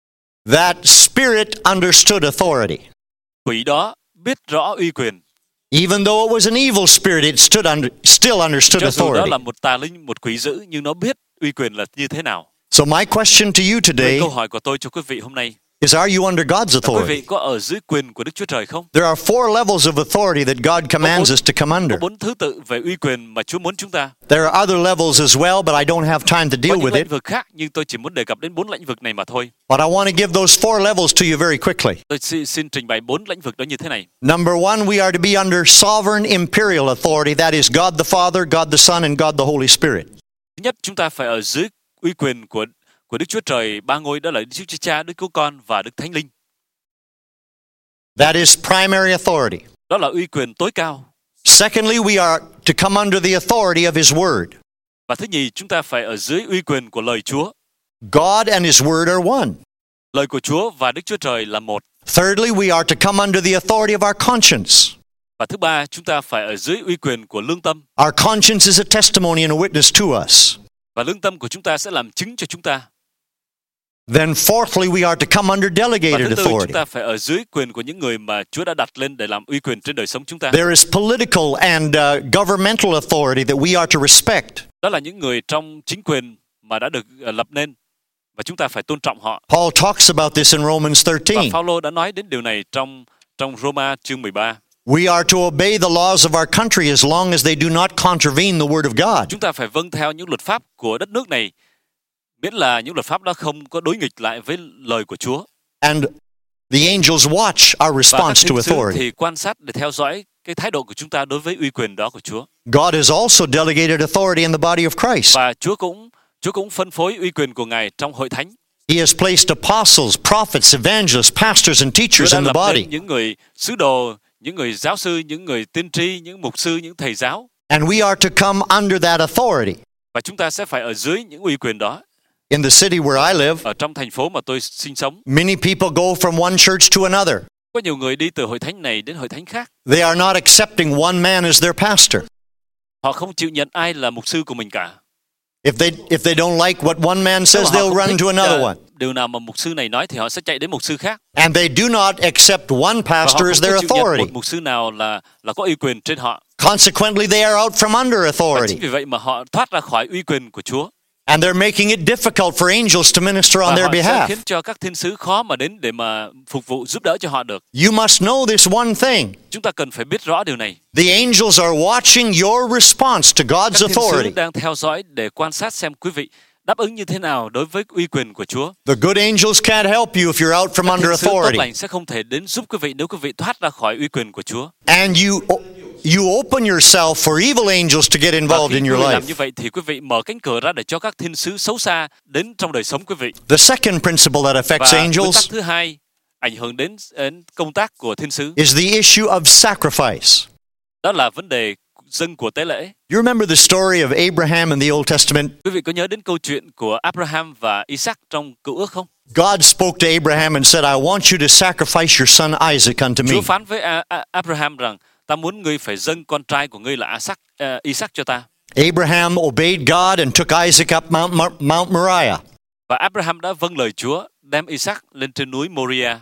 That spirit understood authority. Quỷ đó biết rõ uy quyền, Even though it was an evil spirit, it stood under, still understood cho dù đó authority. là một tà linh, một quỷ dữ, nhưng nó biết uy quyền là như thế nào. So my question to you Vậy today câu hỏi của tôi cho quý vị hôm nay is, are you under God's là quý authority? vị có ở dưới quyền của Đức Chúa Trời không? There are four levels of authority that God commands us to come Có under. bốn thứ tự về uy quyền mà Chúa muốn chúng ta. There are other levels as well, but I don't have time to Có deal những with lĩnh it. vực khác, nhưng tôi chỉ muốn đề cập đến bốn lĩnh vực này mà thôi. But I want to give those four levels to you very quickly. Tôi xin, xin trình bày bốn lĩnh vực đó như thế này. Number one, we are to be under sovereign imperial authority. That is God the Father, God the Son, and God the Holy Spirit. Thứ nhất, chúng ta phải ở dưới uy quyền của của Đức Chúa Trời ba ngôi, đó là Đức Chúa Cha, Đức Chúa Con và Đức Thánh Linh. That is primary authority. Đó là uy quyền tối cao. Secondly, we are to come under the authority of His Word. Và thứ nhì, chúng ta phải ở dưới uy quyền của lời Chúa. God and His Word are one. Lời của Chúa và Đức Chúa Trời là một. Thirdly, we are to come under the authority of our conscience. Và thứ ba, chúng ta phải ở dưới uy quyền của lương tâm. Our conscience is a testimony and a witness to us. Và lương tâm của chúng ta sẽ làm chứng cho chúng ta. Then fourthly, we are to come under Và delegated thứ tư, chúng authority. ta phải ở dưới quyền của những người mà Chúa đã đặt lên để làm uy quyền trên đời sống chúng ta. There is political and uh, governmental authority that we are to respect. Đó là những người trong chính quyền mà đã được uh, lập nên và chúng ta phải tôn trọng họ. Paul talks about this in Romans Và thirteen. Phao-lô đã nói đến điều này trong trong Roma chương mười ba. We are to obey the laws of our country as long as they do not contravene the Word of God. Chúng ta phải vâng theo những luật pháp của đất nước này, miễn là những luật pháp đó không có đối nghịch lại với lời của Chúa. And the angels watch our Và response các to thiên sứ authority. thì quan sát để theo dõi cái thái độ của chúng ta đối với uy quyền đó của Chúa. God has also delegated authority in the body of Christ. Và Chúa cũng Chúa cũng phân phối uy quyền của Ngài trong hội thánh. He has placed apostles, prophets, evangelists, pastors, and Chúa teachers đã in the lập body. nên những người sứ đồ, những người giáo sư, những người tiên tri, những mục sư, những thầy giáo. And we are to come under that authority. Và chúng ta sẽ phải ở dưới những uy quyền đó. In the city where I live, Ở trong thành phố mà tôi sinh sống, many people go from one church to another. có nhiều người đi từ hội thánh này đến hội thánh khác. They are not accepting one man as their pastor. Họ không chịu nhận ai là mục sư của mình cả. If they if they don't like what one man Nếu says, mà họ they'll không run thích, to another uh, one. điều nào mà mục sư này nói thì họ sẽ chạy đến mục sư khác. And they do not accept one Và họ pastor không as có their chịu nhận authority. một mục sư nào là là có uy quyền trên họ. Consequently, they are out from under Và chính authority. vì vậy mà họ thoát ra khỏi uy quyền của Chúa. And they're making it difficult for angels to minister on Và their họ sẽ behalf. khiến cho các thiên sứ khó mà đến để mà phục vụ giúp đỡ cho họ được. You must know this one thing. Chúng ta cần phải biết rõ điều này. The angels are watching your response to God's Các thiên sứ authority. đang theo dõi để quan sát xem quý vị đáp ứng như thế nào đối với uy quyền của Chúa. The good angels can't help you if you're out from Các under thiên sứ tốt authority. lành sẽ không thể đến giúp quý vị nếu quý vị thoát ra khỏi uy quyền của Chúa. And you you open yourself for evil angels to get Và involved khi in quý your vị life. làm như vậy thì quý vị mở cánh cửa ra để cho các thiên sứ xấu xa đến trong đời sống quý vị. The second principle that affects Và nguyên tắc angels thứ hai ảnh hưởng đến, đến công tác của thiên sứ, is the issue of sacrifice. đó là vấn đề dâng của tế lễ. You remember the story of Abraham in the Old Testament? Quý vị có nhớ đến câu chuyện của Abraham và Isaac trong Cựu Ước không? God spoke to Abraham and said, I want you to sacrifice your son Isaac unto me. Chúa phán với A- A- Abraham rằng, ta muốn ngươi phải dâng con trai của ngươi là Isaac, uh, Isaac cho ta. Abraham obeyed God and took Isaac up Mount, Mount, Mount Moriah. Và Abraham đã vâng lời Chúa, đem Isaac lên trên núi Moriah.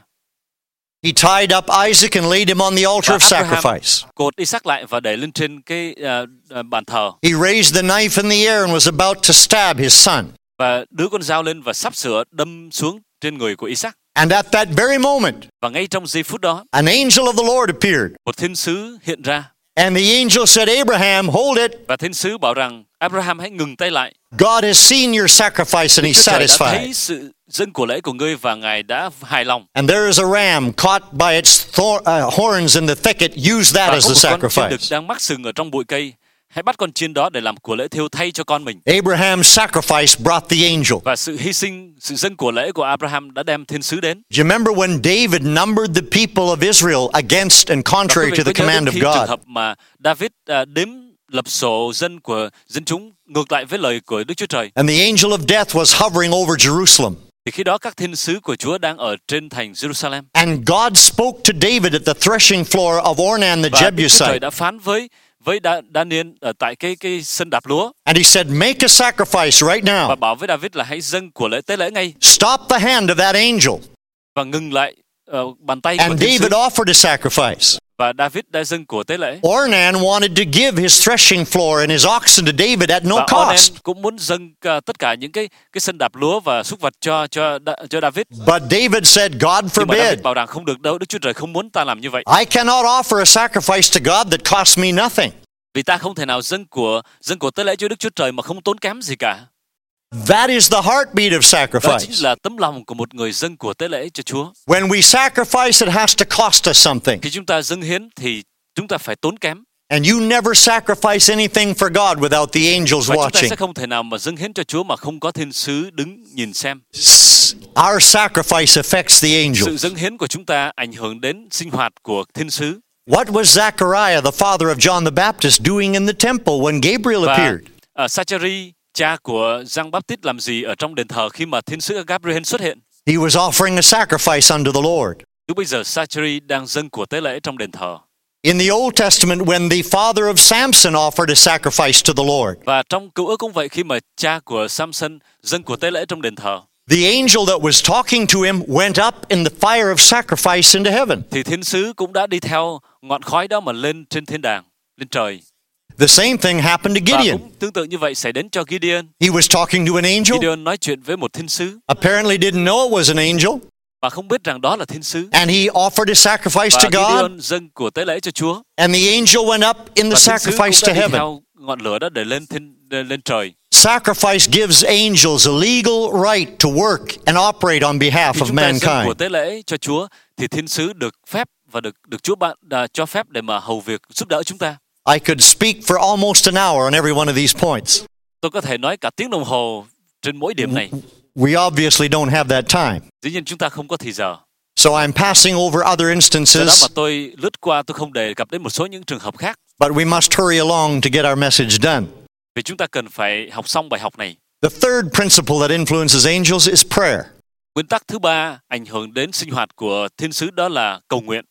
He tied up Isaac and laid him on the altar Và of Abraham sacrifice. cột Isaac lại và để lên trên cái uh, uh, bàn thờ. He raised the knife in the air and was about to stab his son. Và đưa con dao lên và sắp sửa đâm xuống trên người của Isaac. And at that very moment, Và ngay trong giây phút đó, an angel of the Lord appeared. một thiên sứ hiện ra. And the angel said, Abraham, hold it. Và thiên sứ bảo rằng, Abraham hãy ngừng tay lại. God has seen your sacrifice and he's Chúa Trời đã satisfied. thấy sự dâng của lễ của ngươi và Ngài đã hài lòng. And there is a ram caught by its thor- uh, horns in the thicket. Use that Và as có the một con chiên đực sacrifice. đang mắc sừng ở trong bụi cây. Hãy bắt con chiên đó để làm của lễ thiêu thay cho con mình. Abraham's sacrifice brought the angel. Và sự hy sinh, sự dâng của lễ của Abraham đã đem thiên sứ đến. Do you remember when David numbered the people of Israel against and Và quý contrary vị to the có nhớ command đến khi of trường God? hợp mà David à, đếm lập sổ dân của dân chúng ngược lại với lời của Đức Chúa Trời. And the angel of death was hovering over Jerusalem. Thì khi đó các thiên sứ của Chúa đang ở trên thành Jerusalem. And God spoke to David at the threshing floor of Ornan the Và Đức Chúa Trời Jebusite. đã phán với với Đa, Daniel ở tại cái cái sân đạp lúa And he said, make a sacrifice right và now. bảo với David là hãy dâng của lễ tế lễ ngay Stop the hand of that angel. và ngừng lại uh, bàn tay của And thiên sứ. David offered a sacrifice. Và David đã dâng của tế lễ. Ornan wanted to give his threshing floor and his oxen to David at no Và cost. Onan cũng muốn dâng uh, tất cả những cái cái sân đạp lúa và súc vật cho cho Da- cho David. But David said, God Nhưng mà David forbid. bảo rằng không được đâu, Đức Chúa Trời không muốn ta làm như vậy. I cannot offer a sacrifice to God that costs me nothing. Vì ta không thể nào dâng của dâng của tế lễ cho Đức Chúa Trời mà không tốn kém gì cả. That is the heartbeat of Đó chính sacrifice. là tấm lòng của một người dâng của tế lễ cho Chúa. When we sacrifice, it has to cost us something. Khi chúng ta dâng hiến thì chúng ta phải tốn kém. And you never sacrifice anything for God without the angels Và chúng ta watching. sẽ không thể nào mà dâng hiến cho Chúa mà không có thiên sứ đứng nhìn xem. S- Our sacrifice affects the Sự angels. dâng hiến của chúng ta ảnh hưởng đến sinh hoạt của thiên sứ. What was Zechariah, the father of John the Baptist, doing in the temple when Gabriel Và appeared? uh, Sachari, cha của Giăng Báp-tít làm gì ở trong đền thờ khi mà thiên sứ Gabriel xuất hiện? He was offering a sacrifice unto the Lord. Lúc bây giờ Sachari đang dâng của tế lễ trong đền thờ. In the Old Testament, when the father of Samson offered a sacrifice to the Lord, Và trong Cựu Ước cũng vậy, khi mà cha của Samson dâng của tế lễ trong đền thờ, the angel that was talking to him went up in the fire of sacrifice into heaven. thì thiên sứ cũng đã đi theo ngọn khói đó mà lên trên thiên đàng, lên trời. The same thing happened to Và Gideon. cũng tương tự như vậy xảy đến cho Gideon. He was talking to an angel, Gideon nói chuyện với một thiên sứ apparently didn't know it was an angel, và không biết rằng đó là thiên sứ. and he offered a sacrifice Và to God, Gideon dâng của tế lễ cho Chúa. and the angel went up in the Và thiên sứ cũng sacrifice đã to đi heaven. theo ngọn lửa đó để lên thiên lên lên trời. Sacrifice gives angels a legal right to work and operate on behalf Khi of chúng ta dâng của mankind. tế lễ cho Chúa thì thiên sứ được phép và được được Chúa bạn à, cho phép để mà hầu việc giúp đỡ chúng ta. I could speak for almost an hour on every one of these points. Tôi có thể nói cả tiếng đồng hồ trên mỗi điểm này. We obviously don't have that time. Dĩ nhiên chúng ta không có thì giờ. So I'm passing over other Do đó instances, mà tôi lướt qua, tôi không đề cập đến một số những trường hợp khác. but we must hurry along to get our message done. Vì chúng ta cần phải học xong bài học này. The third principle that influences angels is prayer. Nguyên tắc thứ ba ảnh hưởng đến sinh hoạt của thiên sứ đó là cầu nguyện.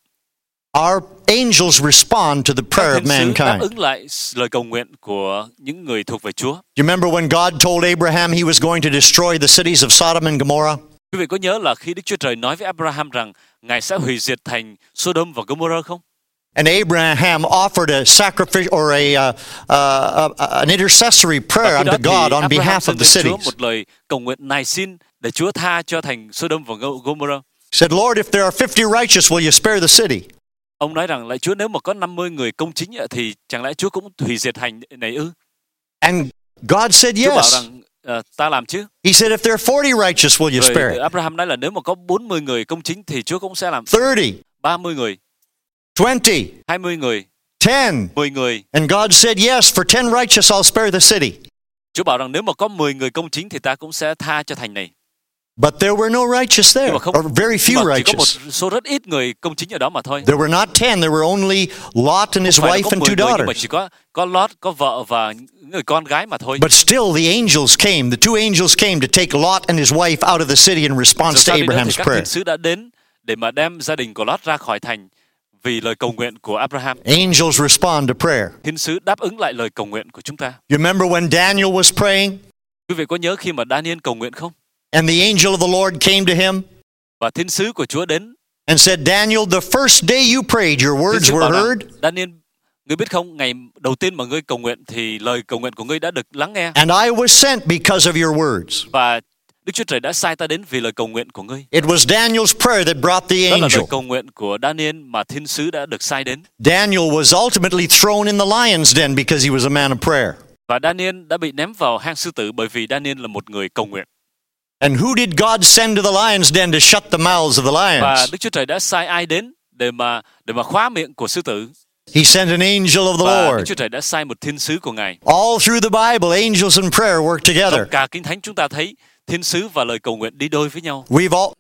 Our angels respond to the Các prayer of thiên sứ đáp mankind. ứng lại lời cầu nguyện của những người thuộc về Chúa. You remember when God told Abraham he was going to destroy the cities of Sodom and Gomorrah? Quý vị có nhớ là khi Đức Chúa Trời nói với Abraham rằng Ngài sẽ hủy diệt thành Sodom và Gomorrah không? And Abraham offered a sacrifice or a, uh, uh, uh, an intercessory prayer Và khi đó unto thì God on Abraham behalf dâng of the đến Chúa cities. một lời cầu nguyện nài xin để Chúa tha cho thành Sodom và Gomorrah. Said, Lord, if there are fifty righteous, will you spare the city? Ông nói rằng lại Chúa nếu mà có năm mươi người công chính thì chẳng lẽ Chúa cũng hủy diệt thành này ư? And God said Chúa bảo yes. rằng uh, ta làm chứ. He said, if there are forty righteous, will you spare Rồi it? Abraham nói là nếu mà có bốn mươi người công chính thì Chúa cũng sẽ làm. thirty, ba mươi người, twenty, hai mươi người, ten. mười người. And God said, yes, for ten righteous, I'll spare the city. Chúa bảo rằng nếu mà có mười người công chính thì ta cũng sẽ tha cho thành này. But there were no righteous there, Nhưng mà không, or very nhưng few mà chỉ có một righteous. số rất ít người công chính ở đó mà thôi. There were not ten, there were only Lot and his Không phải là wife có and mười two người, nhưng mà daughters. chỉ có có Lot, có vợ và những người con gái mà thôi. But still, the angels came, the two angels came to take Lot and his wife out of the city in Dù response to sao đi nữa thì Abraham's các prayer. thiên sứ đã đến để mà đem gia đình của Lot ra khỏi thành vì lời cầu nguyện của Abraham. Angels respond to prayer. Thiên sứ đáp ứng lại lời cầu nguyện của chúng ta. You remember when Daniel was praying, Quý vị có nhớ khi mà Daniel cầu nguyện không? and the angel of the Lord came to him Và thiên sứ của Chúa đến. and said, Daniel, the first day you prayed, your Thiên words sứ were bảo rằng, heard, Daniel, ngươi biết không, ngày đầu tiên mà ngươi cầu nguyện thì lời cầu nguyện của ngươi đã được lắng nghe. and I was sent because of your words. Và Đức Chúa Trời đã sai ta đến vì lời cầu nguyện của ngươi. It was Daniel's prayer that brought the Đó là angel. lời cầu nguyện của Daniel mà thiên sứ đã được sai đến. Daniel was ultimately thrown in the lion's den because he was a man of prayer. Và Daniel đã bị ném vào hang sư tử bởi vì Daniel là một người cầu nguyện. And who did God send to the lion's den to shut the mouths of the Và lions? Đức Chúa Trời đã sai ai đến để mà để mà khóa miệng của sư tử? He sent an angel of the Và Đức Lord. Chúa Trời đã sai một thiên sứ của Ngài. All through the Bible, angels and prayer work together. Trong cả Kinh Thánh chúng ta thấy thiên sứ và lời cầu nguyện đi đôi với nhau. We've all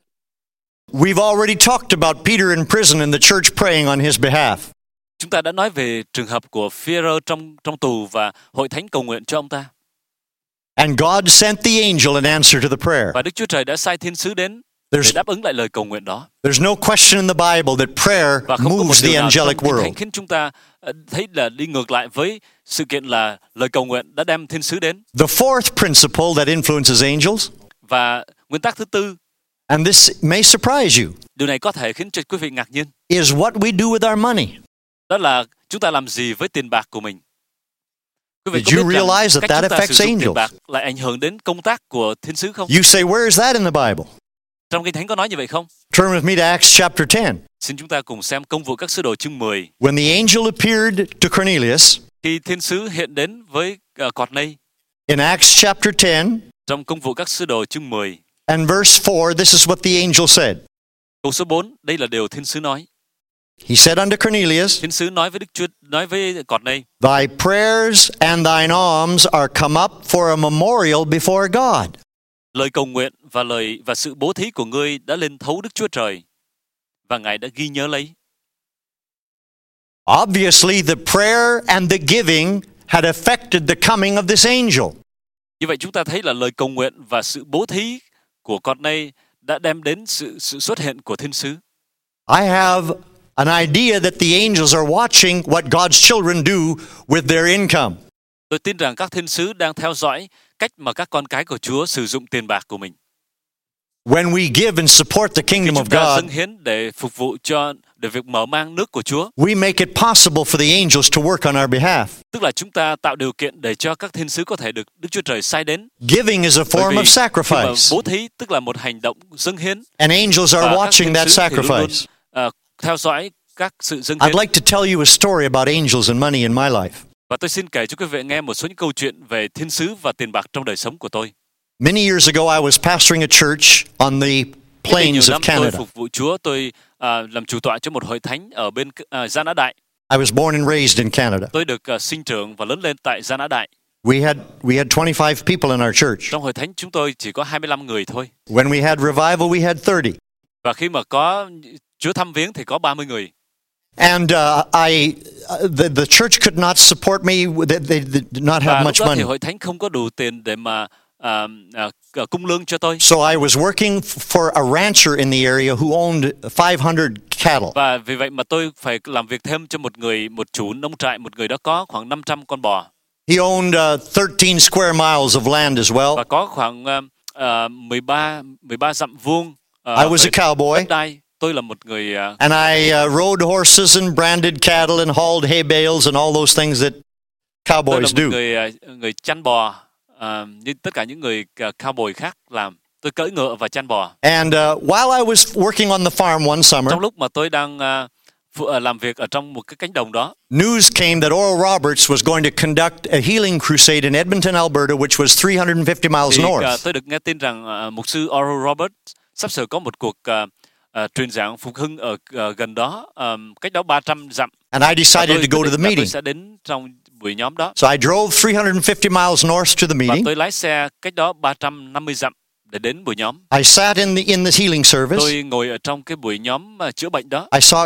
we've already talked about Peter in prison and the church praying on his behalf. Chúng ta đã nói về trường hợp của Phêrô trong trong tù và hội thánh cầu nguyện cho ông ta. And God sent the angel in answer to the prayer. Và Đức Chúa Trời đã sai thiên sứ đến để There's đáp ứng lại lời cầu nguyện đó. there's no question in the Bible that prayer Và không có một moves điều the nào trong angelic Kinh Thánh world. khiến chúng ta ờ, thấy là đi ngược lại với sự kiện là lời cầu nguyện đã đem thiên sứ đến. The fourth principle that influences angels, Và nguyên tắc thứ tư, and this may surprise you, điều này có thể khiến cho quý vị ngạc nhiên, is what we do with our money. đó là chúng ta làm gì với tiền bạc của mình. Quý vị Did có you biết rằng realize that cách that chúng ta affects sử dụng tiền angels? bạc lại ảnh hưởng đến công tác của thiên sứ không? You say, where is that in the Bible? Trong Kinh Thánh có nói như vậy không? Turn with me to Acts chapter ten. Xin chúng ta cùng xem Công vụ các sứ đồ chương mười. When the angel appeared to Cornelius Khi thiên sứ hiện đến với uh, Cornei, in Acts chapter ten trong Công vụ các sứ đồ chương mười, and verse four, this is what the angel said. câu số bốn, đây là điều thiên sứ nói. He said unto Cornelius, Thiên sứ nói với Đức Chúa, nói với Cornei, thy prayers and thine alms are come up for a memorial before God. lời cầu nguyện và lời và sự bố thí của ngươi đã lên thấu Đức Chúa Trời và Ngài đã ghi nhớ lấy. Obviously, the prayer and the giving had affected the coming of this angel. Như vậy chúng ta thấy là lời cầu nguyện và sự bố thí của Cornei đã đem đến sự sự xuất hiện của thiên sứ. I have an idea that the angels are watching what God's children do with their income. Tôi tin rằng các thiên sứ đang theo dõi cách mà các con cái của Chúa sử dụng tiền bạc của mình. When we give and support the Khi kingdom chúng of ta God, dâng hiến để phục vụ cho để việc mở mang nước của Chúa, we make it possible for the angels to work on our behalf. tức là chúng ta tạo điều kiện để cho các thiên sứ có thể được Đức Chúa Trời sai đến. Giving is a Bởi form vì of khi mà sacrifice, bố thí tức là một hành động dâng hiến. and angels are Và các watching thiên that sứ thì luôn luôn, sacrifice. ờ, theo dõi các sự dâng hiến. I'd like to tell you a story about angels and money in my life. Và tôi xin kể cho quý vị nghe một số những câu chuyện về thiên sứ và tiền bạc trong đời sống của tôi. Many years ago, I was pastoring a church on the Cách đây nhiều plains of năm tôi Canada. phục vụ Chúa, tôi à, làm chủ tọa cho một hội thánh ở bên à, Gia Nã Đại. I was born and raised in Canada. Tôi được à, sinh trưởng và lớn lên tại Gia Nã Đại. We had we had twenty-five people in our church. Trong hội thánh chúng tôi chỉ có hai mươi lăm người thôi. When we had revival, we had thirty. Và khi mà có Chúa thăm viếng thì có ba mươi người. And uh, I, uh, the, the church could not support me. They, they did not Và have lúc much đó thì money. hội thánh không có đủ tiền để mà à, à, cung lương cho tôi. So I was working for a rancher in the area who owned five hundred cattle. Và vì vậy mà tôi phải làm việc thêm cho một người, một chủ nông trại, một người đó có khoảng năm trăm con bò. He owned uh, thirteen square miles of land as well. Và có khoảng uh, uh, mười ba, mười ba dặm vuông uh, I was về a cowboy. đất đai. tôi là một người uh, And I uh, rode horses and branded cattle and hauled hay bales and all those things that tôi là cowboys một do. người uh, người chăn bò, uh, như tất cả những người uh, cowboy khác làm. Tôi cưỡi ngựa và chăn bò. And uh, while I was working on the farm one summer, Trong lúc mà tôi đang uh, phụ- uh, làm việc ở trong một cái cánh đồng đó, news came that Oral Roberts was going to conduct a healing crusade in Edmonton, Alberta, which was three hundred fifty miles thì north. uh, tôi được nghe tin rằng uh, mục sư Oral Roberts sắp sửa có một cuộc uh, uh, truyền giảng phục hưng ở uh, gần đó, um, cách đó ba trăm dặm. And I Và decided tôi to quyết go to định the là meeting. tôi sẽ đến trong buổi nhóm đó. So I drove three hundred fifty miles north to the Và meeting. tôi lái xe cách đó ba trăm năm mươi dặm để đến buổi nhóm. I sat in the in the healing service. Tôi ngồi ở trong cái buổi nhóm uh, chữa bệnh đó. I saw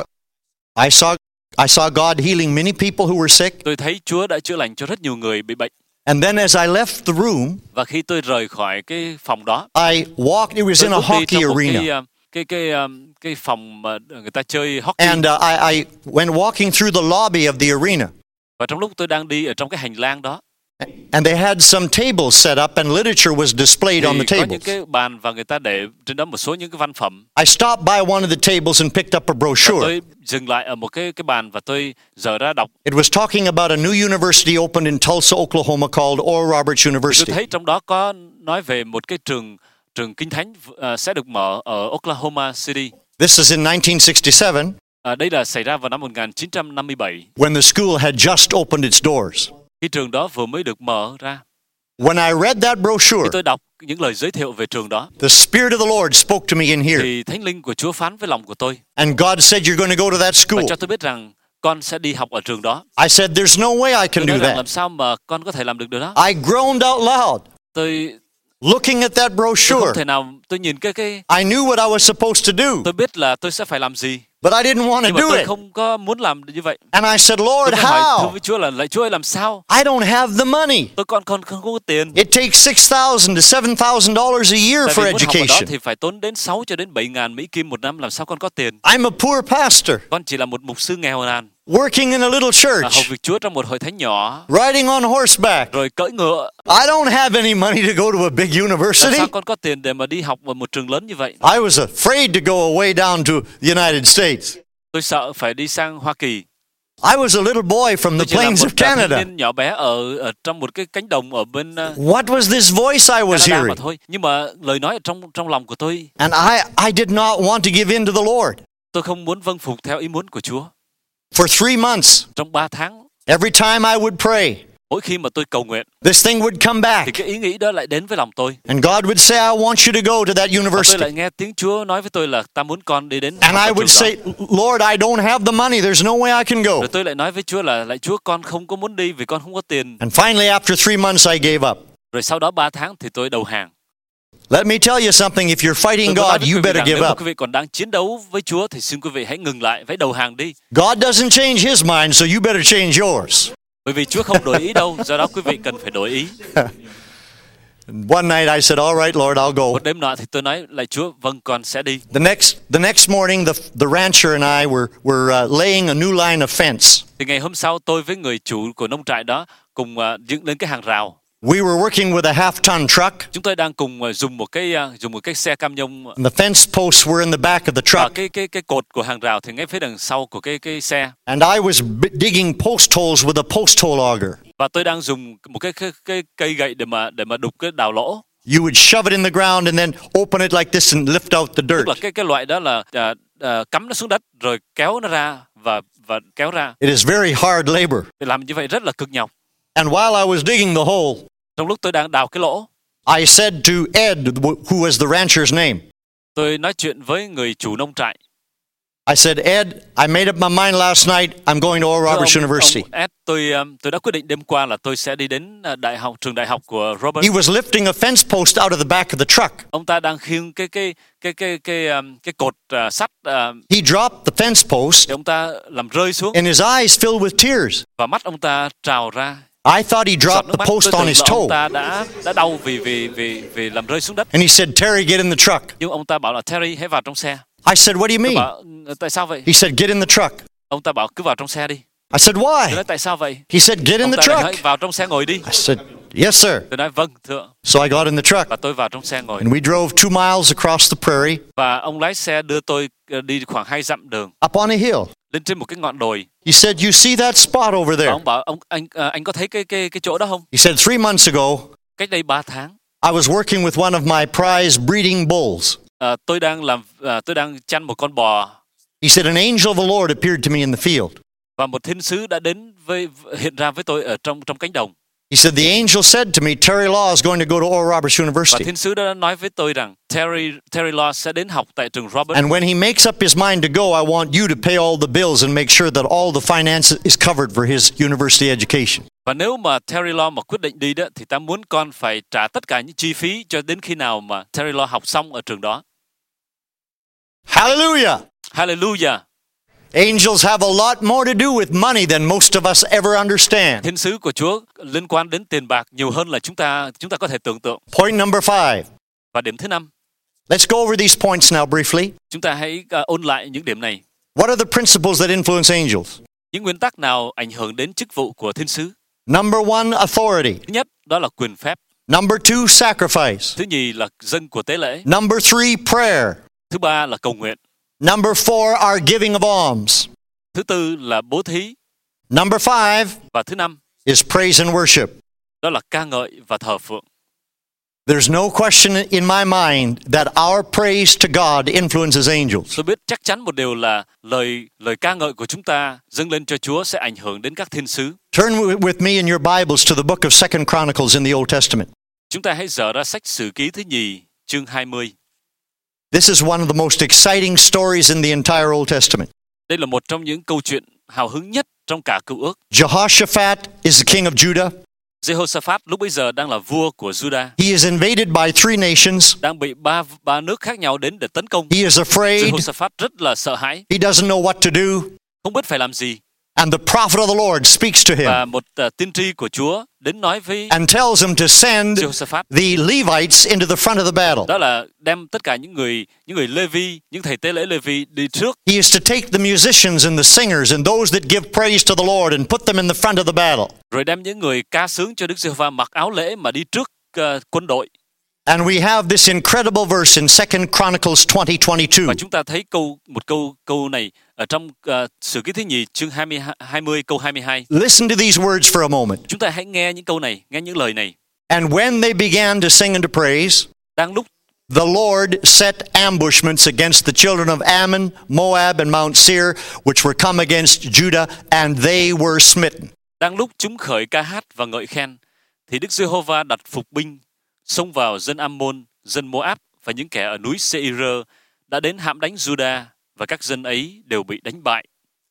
I saw I saw God healing many people who were sick. Tôi thấy Chúa đã chữa lành cho rất nhiều người bị bệnh. And then as I left the room, Và khi tôi rời khỏi cái phòng đó, I walked, it was tôi in a bước đi hockey trong một arena. cái uh, cái cái um, cái phòng mà người ta chơi hockey. And uh, I, I went walking through the lobby of the arena. Và trong lúc tôi đang đi ở trong cái hành lang đó, And they had some tables set up and literature was displayed on thì the có những tables. cái bàn và người ta để trên đó một số những cái văn phẩm. I stopped by one of the tables and picked up a Và brochure. tôi dừng lại ở một cái cái bàn và tôi dở ra đọc. It was talking about a new university opened in Tulsa, Oklahoma called Oral Roberts Tôi University. thấy trong đó có nói về một cái trường trường kinh thánh uh, sẽ được mở ở Oklahoma City. This is in nineteen sixty-seven À, đây là xảy ra vào năm một nghìn chín trăm năm mươi bảy, when the school had just opened its doors. khi trường đó vừa mới được mở ra. When I read that Khi brochure, tôi đọc những lời giới thiệu về trường đó, the Spirit of the Lord spoke to me in here. thì Thánh Linh của Chúa phán với lòng của tôi And God said, you're going to go to that và school. cho tôi biết rằng con sẽ đi học ở trường đó. I said, there's no way I Tôi can nói do rằng làm that. sao mà con có thể làm được điều đó. I groaned out loud, Tôi, looking at that tôi brochure. không thể nào, tôi nhìn cái cái, I knew what I was supposed to do, tôi biết là tôi sẽ phải làm gì, but I didn't want nhưng to mà do tôi it. không có muốn làm như vậy. And I said, Tôi Lord, mới hỏi thưa how? với Chúa là lại Chúa ơi làm sao? I don't have the money. Tôi con con không có tiền. It takes six thousand to seven thousand dollars a year Tại for vì muốn học ở đó education. thì phải tốn đến sáu cho đến bảy ngàn Mỹ Kim một năm, làm sao con có tiền? I'm a poor pastor, Con chỉ là một mục sư nghèo nàn, working in a little à, hầu church, việc Chúa trong một hội thánh nhỏ, riding on horseback. rồi cưỡi ngựa. I don't have any money to go to a big Làm university. sao con có tiền để mà đi học ở một trường lớn như vậy? I was afraid to go away down to the United States. Tôi sợ phải đi sang Hoa Kỳ. I was a little boy from Tôi the chỉ là plains một of thanh Canada. niên nhỏ bé ở ở trong một cái cánh đồng ở bên uh, What was this voice I was Canada mà hearing? thôi. Nhưng mà lời nói ở trong trong lòng của tôi, And I, I did not want to give in to the Lord. tôi không muốn vâng phục theo ý muốn của Chúa. For three months, Trong ba tháng, every time I would pray, mỗi khi mà tôi cầu nguyện, this thing would come thì back. cái ý nghĩ đó lại đến với lòng tôi. And God would say, I want you to go to that Và tôi university. lại nghe tiếng Chúa nói với tôi là ta muốn con đi đến And học I ở would trường say, đó. Lord, I don't have the money. There's no way I can go. Rồi tôi lại nói với Chúa là lại Chúa con không có muốn đi vì con không có tiền. And finally, after three months, I gave up. Rồi sau đó ba tháng thì tôi đầu hàng. Let me tell you something. If you're fighting Tôi muốn nói God, với you quý vị better rằng give nếu mà up. quý vị còn đang chiến đấu với Chúa thì xin quý vị hãy ngừng lại, hãy đầu hàng đi. God doesn't change his mind, so you better change yours. Bởi vì Chúa không đổi ý đâu, do đó quý vị cần phải đổi ý. One night I said, all right, Lord, I'll go. Một đêm nọ thì tôi nói lại Chúa, vâng con sẽ đi. The next, the next morning, the, the rancher and I were, were uh, laying a new line of fence. Thì ngày hôm sau tôi với người chủ của nông trại đó cùng uh, dựng lên cái hàng rào. We were working with a half-ton truck. Chúng tôi đang cùng uh, dùng một cái uh, dùng một cái xe cam nhông. And the fence posts were in the back of the Và truck. cái cái cái cột của hàng rào thì ngay phía đằng sau của cái cái xe. And I was b- digging post holes with a post hole auger. Và tôi đang dùng một cái cái, cái cây gậy để mà để mà đục cái đào lỗ. You would shove it in the ground and then open it like this and lift out the Tức dirt. là cái cái loại đó là uh, uh, cắm nó xuống đất rồi kéo nó ra và và kéo ra. It is very hard labor. Để làm như vậy rất là cực nhọc. And while I was digging the hole, Trong lúc tôi đang đào cái lỗ, I said to Ed, wh- who was the rancher's name, tôi nói chuyện với người chủ nông trại. I said, Ed, I made up my mind last night. I'm going to Oral Thưa Roberts ông, University. ông Ed, tôi um, tôi đã quyết định đêm qua là tôi sẽ đi đến uh, đại học trường đại học của Robert. He was lifting a fence post out of the back of the truck. Ông ta đang khiêng cái cái cái cái cái um, cái cột uh, sắt uh, He dropped the fence post thì ông ta làm rơi xuống and his eyes filled with tears. và mắt ông ta trào ra. I thought he Giọt dropped nước the mắt. post Tôi on tưởng his là ông toe. ta đã đã đau vì vì vì vì làm rơi xuống đất. And he said, Terry, get in the truck. Nhưng ông ta bảo là Terry hãy vào trong xe. I said, what do you Tôi mean? bảo tại sao vậy? He said, get in the truck. Ông ta bảo cứ vào trong xe đi. I said, Tôi why? nói tại sao vậy? He said, get in Ông the ta lại nói truck. vào trong xe ngồi đi. I said, Yes, sir. Tôi nói vâng thưa. So I got in the truck, Và tôi vào trong xe ngồi. and we drove two miles across the prairie Và ông lái xe đưa tôi ờ, đi khoảng hai dặm đường up on a hill. lên trên một cái ngọn đồi. He said, "You see that spot over Và there?" ông bảo ông anh ờ, anh có thấy cái cái cái chỗ đó không? He said, "Three months ago, Cách đây ba tháng, I was working with one of my prize breeding bulls." ờ, tôi đang làm ờ, tôi đang chăn một con bò. He said, "An angel of the Lord appeared to me in the field." Và một thiên sứ đã đến với hiện ra với tôi ở trong trong cánh đồng. He said, "The angel said to me, Terry Law is going to go to Oral Roberts Và University. thiên sứ đã nói với tôi rằng Terry Terry Law sẽ đến học tại trường Robert. And when he makes up his mind to go, I want you to pay all the bills and make sure that all the finance is covered for his university education." Và nếu mà Terry Law mà quyết định đi đó thì ta muốn con phải trả tất cả những chi phí cho đến khi nào mà Terry Law học xong ở trường đó. Hallelujah. Hallelujah. Angels have a lot more to do with money than most of us ever understand. Thiên sứ của Chúa liên quan đến tiền bạc nhiều hơn là chúng ta chúng ta có thể tưởng tượng. Point number five. Và điểm thứ năm, Let's go over these points now briefly. chúng ta hãy uh, ôn lại những điểm này. What are the principles that influence angels? Những nguyên tắc nào ảnh hưởng đến chức vụ của thiên sứ? Number one, authority. Thứ nhất, đó là quyền phép. Number two, sacrifice. Thứ nhì là dâng của tế lễ. Number three, prayer. Thứ ba là cầu nguyện. Number four, our giving of alms. Thứ tư là bố thí. Number five Và thứ năm, is praise and worship. đó là ca ngợi và thờ phượng. There's no question in my mind that our praise to God influences angels. Tôi biết chắc chắn một điều là lời lời ca ngợi của chúng ta dâng lên cho Chúa sẽ ảnh hưởng đến các thiên sứ. Turn wi- with me in your Bibles to the book of Second Chronicles in the Old Testament. Chúng ta hãy dở ra sách Sử Ký thứ nhì, chương hai mươi. This is one of the most exciting stories in the entire Old Testament. Đây là một trong những câu chuyện hào hứng nhất trong cả Cựu Ước. Jehoshaphat is the king of Judah. Jehoshaphat lúc bấy giờ đang là vua của Judah, He is invaded by three nations. đang bị ba ba nước khác nhau đến để tấn công. He is afraid. Jehoshaphat rất là sợ hãi, He doesn't know what to do. không biết phải làm gì. And the prophet of the Lord speaks to him Và một uh, tiên tri của Chúa đến nói với and tells him to send Jehoshaphat, the Levites into the front of the battle. đó là đem tất cả những người những người Lê-vi, những thầy tế lễ Lê-vi đi trước. He is to take the musicians and the singers and those that give praise to the Lord and put them in the front of the battle. Rồi đem những người ca sướng cho Đức Giê-hô-va mặc áo lễ mà đi trước uh, quân đội. And we have this incredible verse in Second Chronicles twenty twenty-two. Và chúng ta thấy câu một câu câu này ở trong uh, Sử Ký thứ nhì chương hai mươi, hai mươi câu hai mươi hai. Listen to these words for a moment. Chúng ta hãy nghe những câu này, nghe những lời này. And when they began to sing and to praise, Đang lúc the Lord set ambushments against the children of Ammon, Moab, and Mount Seir, which were come against Judah, and they were smitten. đang lúc chúng khởi ca hát và ngợi khen, thì Đức Giê-hô-va đặt phục binh xông vào dân Ammon, dân Moab và những kẻ ở núi Seir đã đến hãm đánh Judah, và các dân ấy đều bị đánh bại.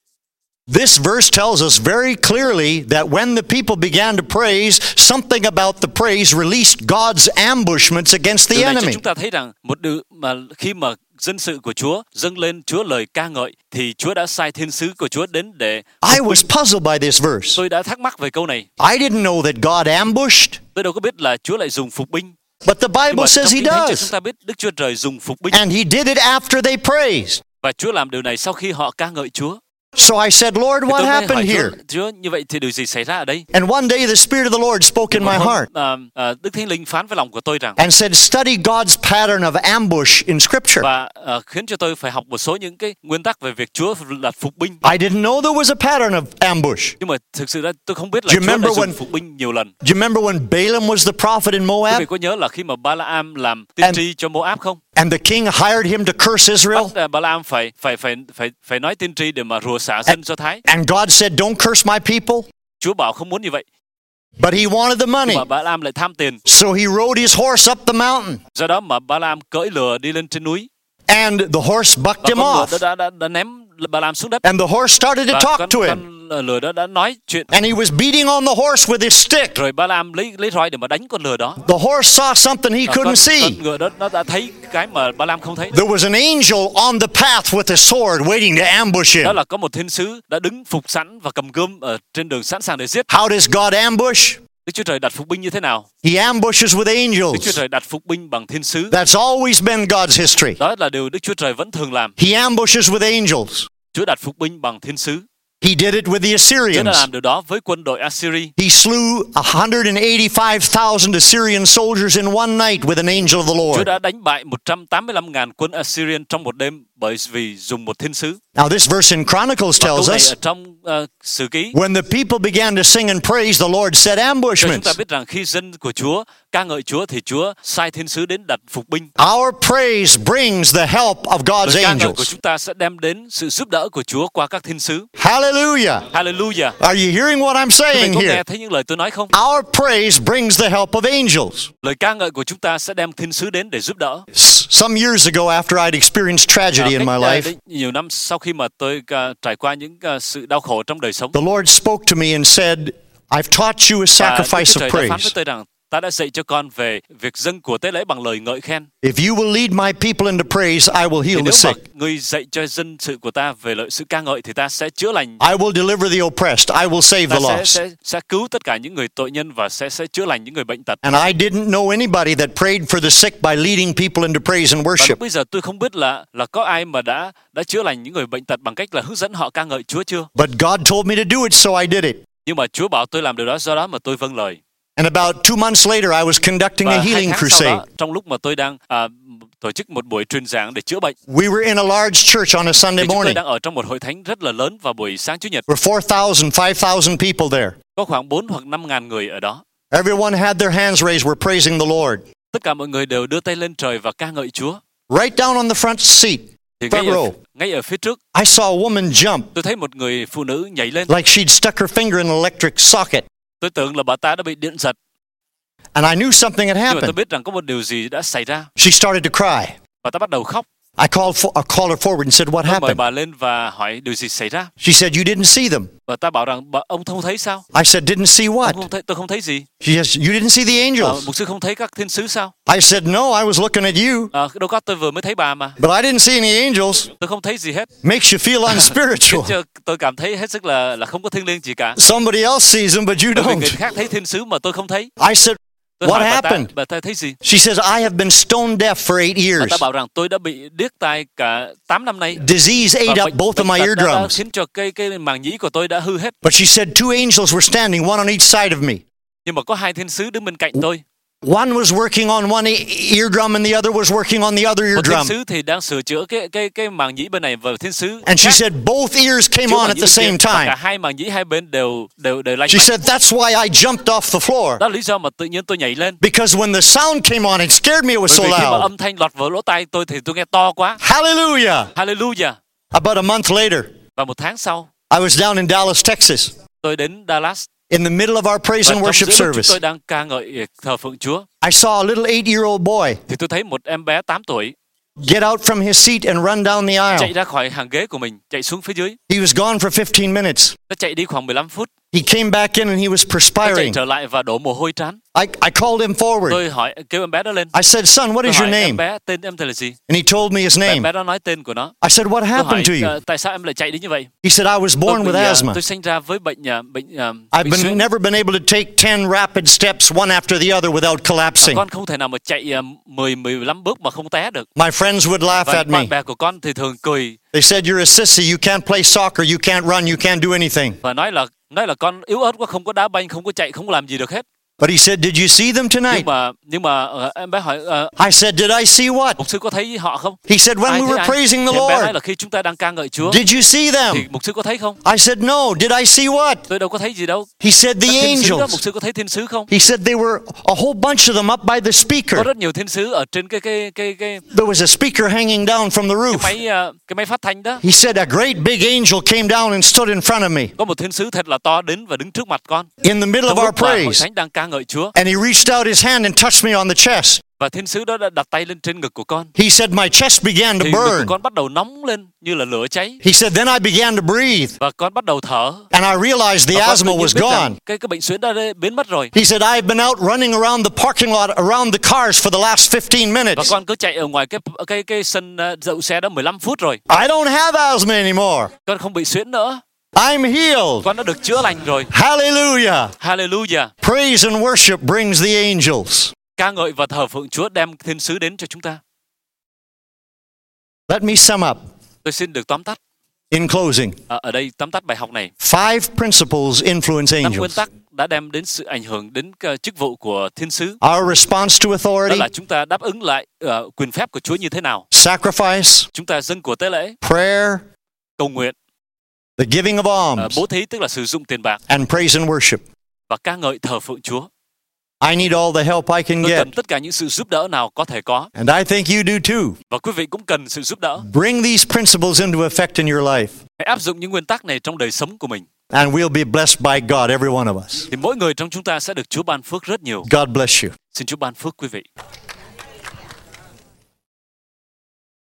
This verse tells us very clearly that when the people began to praise, something about the praise released God's ambushments against the Điều này cho enemy. chúng ta thấy rằng một điều mà khi mà dân sự của Chúa dâng lên Chúa lời ca ngợi, thì Chúa đã sai thiên sứ của Chúa đến để I was puzzled by this verse. Tôi đã thắc mắc về câu này. I didn't know that God ambushed, Tôi đâu có biết là Chúa lại dùng phục binh. but the Nhưng mà Bible trong says He Kinh Thánh cho chúng does. ta biết Đức Chúa Trời dùng phục binh, And He did it after they praised. và Chúa làm điều này sau khi họ ca ngợi Chúa. So I said, Lord, Thì what tôi mới hỏi happened Chúa, here? Chúa, như vậy thì điều gì xảy ra ở đây? And one day the Spirit of the Lord spoke in Một my hôm, heart à, à, Đức Thánh Linh phán với lòng của tôi rằng, and said, study God's pattern of ambush in Scripture. và à, khiến cho tôi phải học một số những cái nguyên tắc về việc Chúa đặt phục binh. I didn't know there was a pattern of ambush. Nhưng mà thực sự ra tôi không biết là Do you Chúa đã remember dùng when- phục binh nhiều lần. Do you remember when Balaam was the prophet in Quý Moab vị có nhớ là khi mà Ba-la-am làm tiên And- tri cho Moab không? and the king hired him to curse Israel? Bắt à, Ba-la-am phải phải phải phải phải nói tiên tri để mà rủa xả dân Do Thái. And God said, don't curse my people. Chúa bảo không muốn như vậy, But he wanted the money. nhưng mà Ba-la-am lại tham tiền. So he rode his horse up the mountain. Do đó mà Ba-la-am cưỡi lừa đi lên trên núi, And the horse bucked và him con lừa off. đó đã, đã, đã ném Ba-la-am xuống đất. And the horse started to Và talk con, to him. con lừa đó đã nói chuyện. And he was beating on the horse with his stick. Rồi Ba-la-am lấy lấy roi để mà đánh con lừa đó. The horse saw something he Và con, couldn't see. con ngựa đó nó đã thấy cái mà Ba-la-am không thấy. There was an angel on the path with a sword waiting to ambush Đó him. là có một thiên sứ đã đứng phục sẵn và cầm gươm ở trên đường sẵn sàng để giết. How does God ambush? Đức Chúa Trời đặt phục binh như thế nào? He ambushes with Đức Chúa angels. Trời đặt phục binh bằng thiên sứ. That's always been God's history. Đó là điều Đức Chúa Trời vẫn thường làm. He ambushes with angels. Chúa đặt phục binh bằng thiên sứ. He did it with the Chúa đã Assyrians. làm điều đó với quân đội Assyria. He slew one hundred eighty-five thousand Assyrian soldiers in one night with an angel of the Chúa Lord. đã đánh bại một trăm tám mươi lăm nghìn quân Assyrian trong một đêm bởi vì dùng một thiên sứ. Now this verse in Chronicles Và câu tells này us, ở trong uh, Sử Ký when the people began to sing and praise, the Lord set cho chúng ambushments. ta biết rằng khi dân của Chúa ca ngợi Chúa thì Chúa sai thiên sứ đến đặt phục binh. Our praise brings the help of God's Lời ca ngợi của angels. chúng ta sẽ đem đến sự giúp đỡ của Chúa qua các thiên sứ. Hallelujah. Hallelujah. Are you hearing what I'm Quý vị saying có here? nghe thấy những lời tôi nói không? Our praise brings the help of angels. Lời ca ngợi của chúng ta sẽ đem thiên sứ đến để giúp đỡ. S- Some years ago, after I'd experienced tragedy in Cách, my uh, life, đấy, nhiều năm sau khi mà tôi uh, trải qua những uh, sự đau khổ trong đời sống, the Lord spoke to me and said, I've taught you a và Đức sacrifice Chúa Trời of đã phán với praise. tôi rằng ta đã dạy cho con về việc dâng của tế lễ bằng lời ngợi khen. If you will lead my people into praise, I will Thì heal the nếu mà sick. người dạy cho dân sự của ta về lợi sự ca ngợi thì ta sẽ chữa lành, I will deliver the oppressed. I will save ta the sẽ, lost. sẽ sẽ cứu tất cả những người tội nhân và sẽ sẽ chữa lành những người bệnh tật. And I didn't know anybody that prayed for the sick by leading people into praise and Và worship. lúc bây giờ tôi không biết là là có ai mà đã đã chữa lành những người bệnh tật bằng cách là hướng dẫn họ ca ngợi Chúa chưa. But God told me to do it, so I did it. Nhưng mà Chúa bảo tôi làm điều đó, do đó mà tôi vâng lời. And about two months later, I was conducting Và a hai healing tháng sau crusade. đó, trong lúc mà tôi đang à, tổ chức một buổi truyền giảng để chữa bệnh, We were in a large church on a thì Sunday chúng tôi morning. đang ở trong một hội thánh rất là lớn vào buổi sáng Chủ nhật. There were four thousand, five thousand people there. Có khoảng bốn hoặc năm ngàn người ở đó. Everyone had their hands raised. We're praising the Lord. Tất cả mọi người đều đưa tay lên trời và ca ngợi Chúa. Right down on the front seat, Thì ngay front ở, row, ngay ở phía trước, I saw a woman jump tôi thấy một người phụ nữ nhảy lên. like she'd stuck her finger in an electric socket. Tôi tưởng là bà ta đã bị điện giật, And I knew something had nhưng mà tôi happened. biết rằng có một điều gì đã xảy ra. She started to cry. Bà ta bắt đầu khóc. I called, for, I called her forward and said, what Tôi mời happened? bà lên và hỏi điều gì xảy ra. She said, you didn't see them. Bà ta bảo rằng bà, ông không thấy sao? I said, didn't see Ông what? không thấy, tôi không thấy gì. She says, you didn't see the À, angels. mục sư không thấy các thiên sứ sao? I said, no, I was looking at you, À, đâu có, tôi vừa mới thấy bà mà. but I didn't see any angels. Tôi không thấy gì hết. Makes you feel unspiritual. Chứ tôi cảm thấy hết sức là là không có thiêng liêng gì cả. Somebody else sees them, but you Bởi vì người don't. khác thấy thiên sứ mà tôi không thấy. I said, Tôi what hỏi bà ta, happened? bà ta thấy gì? She says, I have been stone deaf for eight Bà years. ta bảo rằng tôi đã bị điếc tai cả tám năm nay. Disease ate Và up both of my tật đã, đã eardrums. khiến cho cái cái màng nhĩ của tôi đã hư hết. But she said two angels were standing, one on each side of me. Nhưng mà có hai thiên sứ đứng bên cạnh tôi. One was working on one e- eardrum and the other was working on the other Một thiên eardrum. sứ thì đang sửa chữa cái cái cái màng nhĩ bên này và thiên sứ And she khác said both ears came chữa on màng at nhĩ the bên same kia. Và cả time. hai màng nhĩ hai bên đều đều đều lanh She mạnh. said, that's why I jumped off the floor. Đó là lý do mà tự nhiên tôi nhảy lên. Because when the sound came on, it scared me, it was Bởi so vì khi mà loud. âm thanh lọt vào lỗ tai tôi thì tôi nghe to quá. Hallelujah. Hallelujah. About a month later, Và một tháng sau, I was down in Dallas, Texas, tôi đến Dallas. in the middle of our praise Và and trong worship giữa lúc chúng service. tôi đang ca ngợi thờ phượng Chúa, I saw a little eight-year-old boy thì tôi thấy một em bé tám tuổi get out from his seat and run down the chạy aisle. ra khỏi hàng ghế của mình, chạy xuống phía dưới. He was gone for fifteen minutes. Nó chạy đi khoảng mười lăm phút. He came back in and he was Nó chạy perspiring. trở lại và đổ mồ hôi trán. I, I called him forward. Tôi hỏi kêu em bé đó lên. I said, son, what Tôi is your hỏi em name? bé tên em tên là gì? And he told me his Và em name. bé đó nói tên của nó. I said, what Tôi hỏi happened to you? "Ờ, tại sao em lại chạy đi như vậy? He said, I was Tôi, born bị, with ờ, asthma. tôi sinh ra với bệnh ờ, bệnh ờ, I've bệnh been xuyễn. never been able to take ten rapid steps one after the other without collapsing. Con không thể nào mà chạy ờ, mười mười lăm bước mà không té được. My friends would laugh Và at me. bạn bè của con thì thường cười They said, you're a sissy, you can't play soccer, you can't run, you can't do anything. và nói là nói là con yếu ớt quá, không có đá banh, không có chạy, không có làm gì được hết. But he said, did you see them Nhưng tonight? mà nhưng mà ờ, em bé hỏi ờ, I said, did I see what? mục sư có thấy họ không? He said, when Ai we thấy were ai? praising the Thì em bé nói Lord. là khi chúng ta đang ca ngợi Chúa Did you see thì them? mục sư có thấy không? I said, no. Did I see what? Tôi đâu có thấy gì đâu. He said, Các the thiên sứ đó, mục angels. sư có thấy thiên sứ không? He said they were a whole bunch of them up by the Có speaker. rất nhiều thiên sứ ở trên cái cái cái cái There was a speaker hanging down from the cái roof. máy ờ, cái máy phát thanh đó. He said a great big angel came down and stood in front of me Có một thiên sứ thật là to đến và đứng trước mặt con. in the middle Trong of our lúc mà hội praise. thánh đang ca ngợi Chúa, And he reached out his hand and touched me on the chest. và thiên sứ đó đã đặt tay lên trên ngực của con. He said my chest began to Thì ngực của burn. con bắt đầu nóng lên như là lửa cháy, He said then I began to breathe và con bắt đầu thở. and I realized the Và con asthma tự nhiên was biết rằng gone. cái cái bệnh suyễn đã biến mất rồi. He said I've been out running around the parking lot around the cars for the last fifteen Và minutes. con cứ chạy ở ngoài cái cái cái sân ờ, đậu xe đó mười lăm phút rồi. I don't have asthma anymore. Con không bị suyễn nữa. I'm healed. Con đã được chữa lành rồi. Hallelujah. Hallelujah. Praise and worship brings the angels. Ca ngợi và thờ phượng Chúa đem thiên sứ đến cho chúng ta. Let me sum up. Tôi xin được tóm tắt. In closing, À, ở đây tóm tắt bài học này, five principles influence năm nguyên angels. tắc đã đem đến sự ảnh hưởng đến uh, chức vụ của thiên sứ. Our response to Đó authority, là chúng ta đáp ứng lại uh, quyền phép của Chúa như thế nào. sacrifice, Chúng ta dâng của tế lễ, prayer, cầu nguyện, the giving of uh, alms, bố thí tức là sử dụng tiền bạc, and praise and worship. và ca ngợi thờ phượng Chúa. I need all the help I can Tôi get. cần tất cả những sự giúp đỡ nào có thể có, And I think you do too. và quý vị cũng cần sự giúp đỡ. Bring these principles into effect in your life, Hãy áp dụng những nguyên tắc này trong đời sống của mình, and we'll be blessed by God, every one of us. thì mỗi người trong chúng ta sẽ được Chúa ban phước rất nhiều. God bless you. Xin Chúa ban phước quý vị.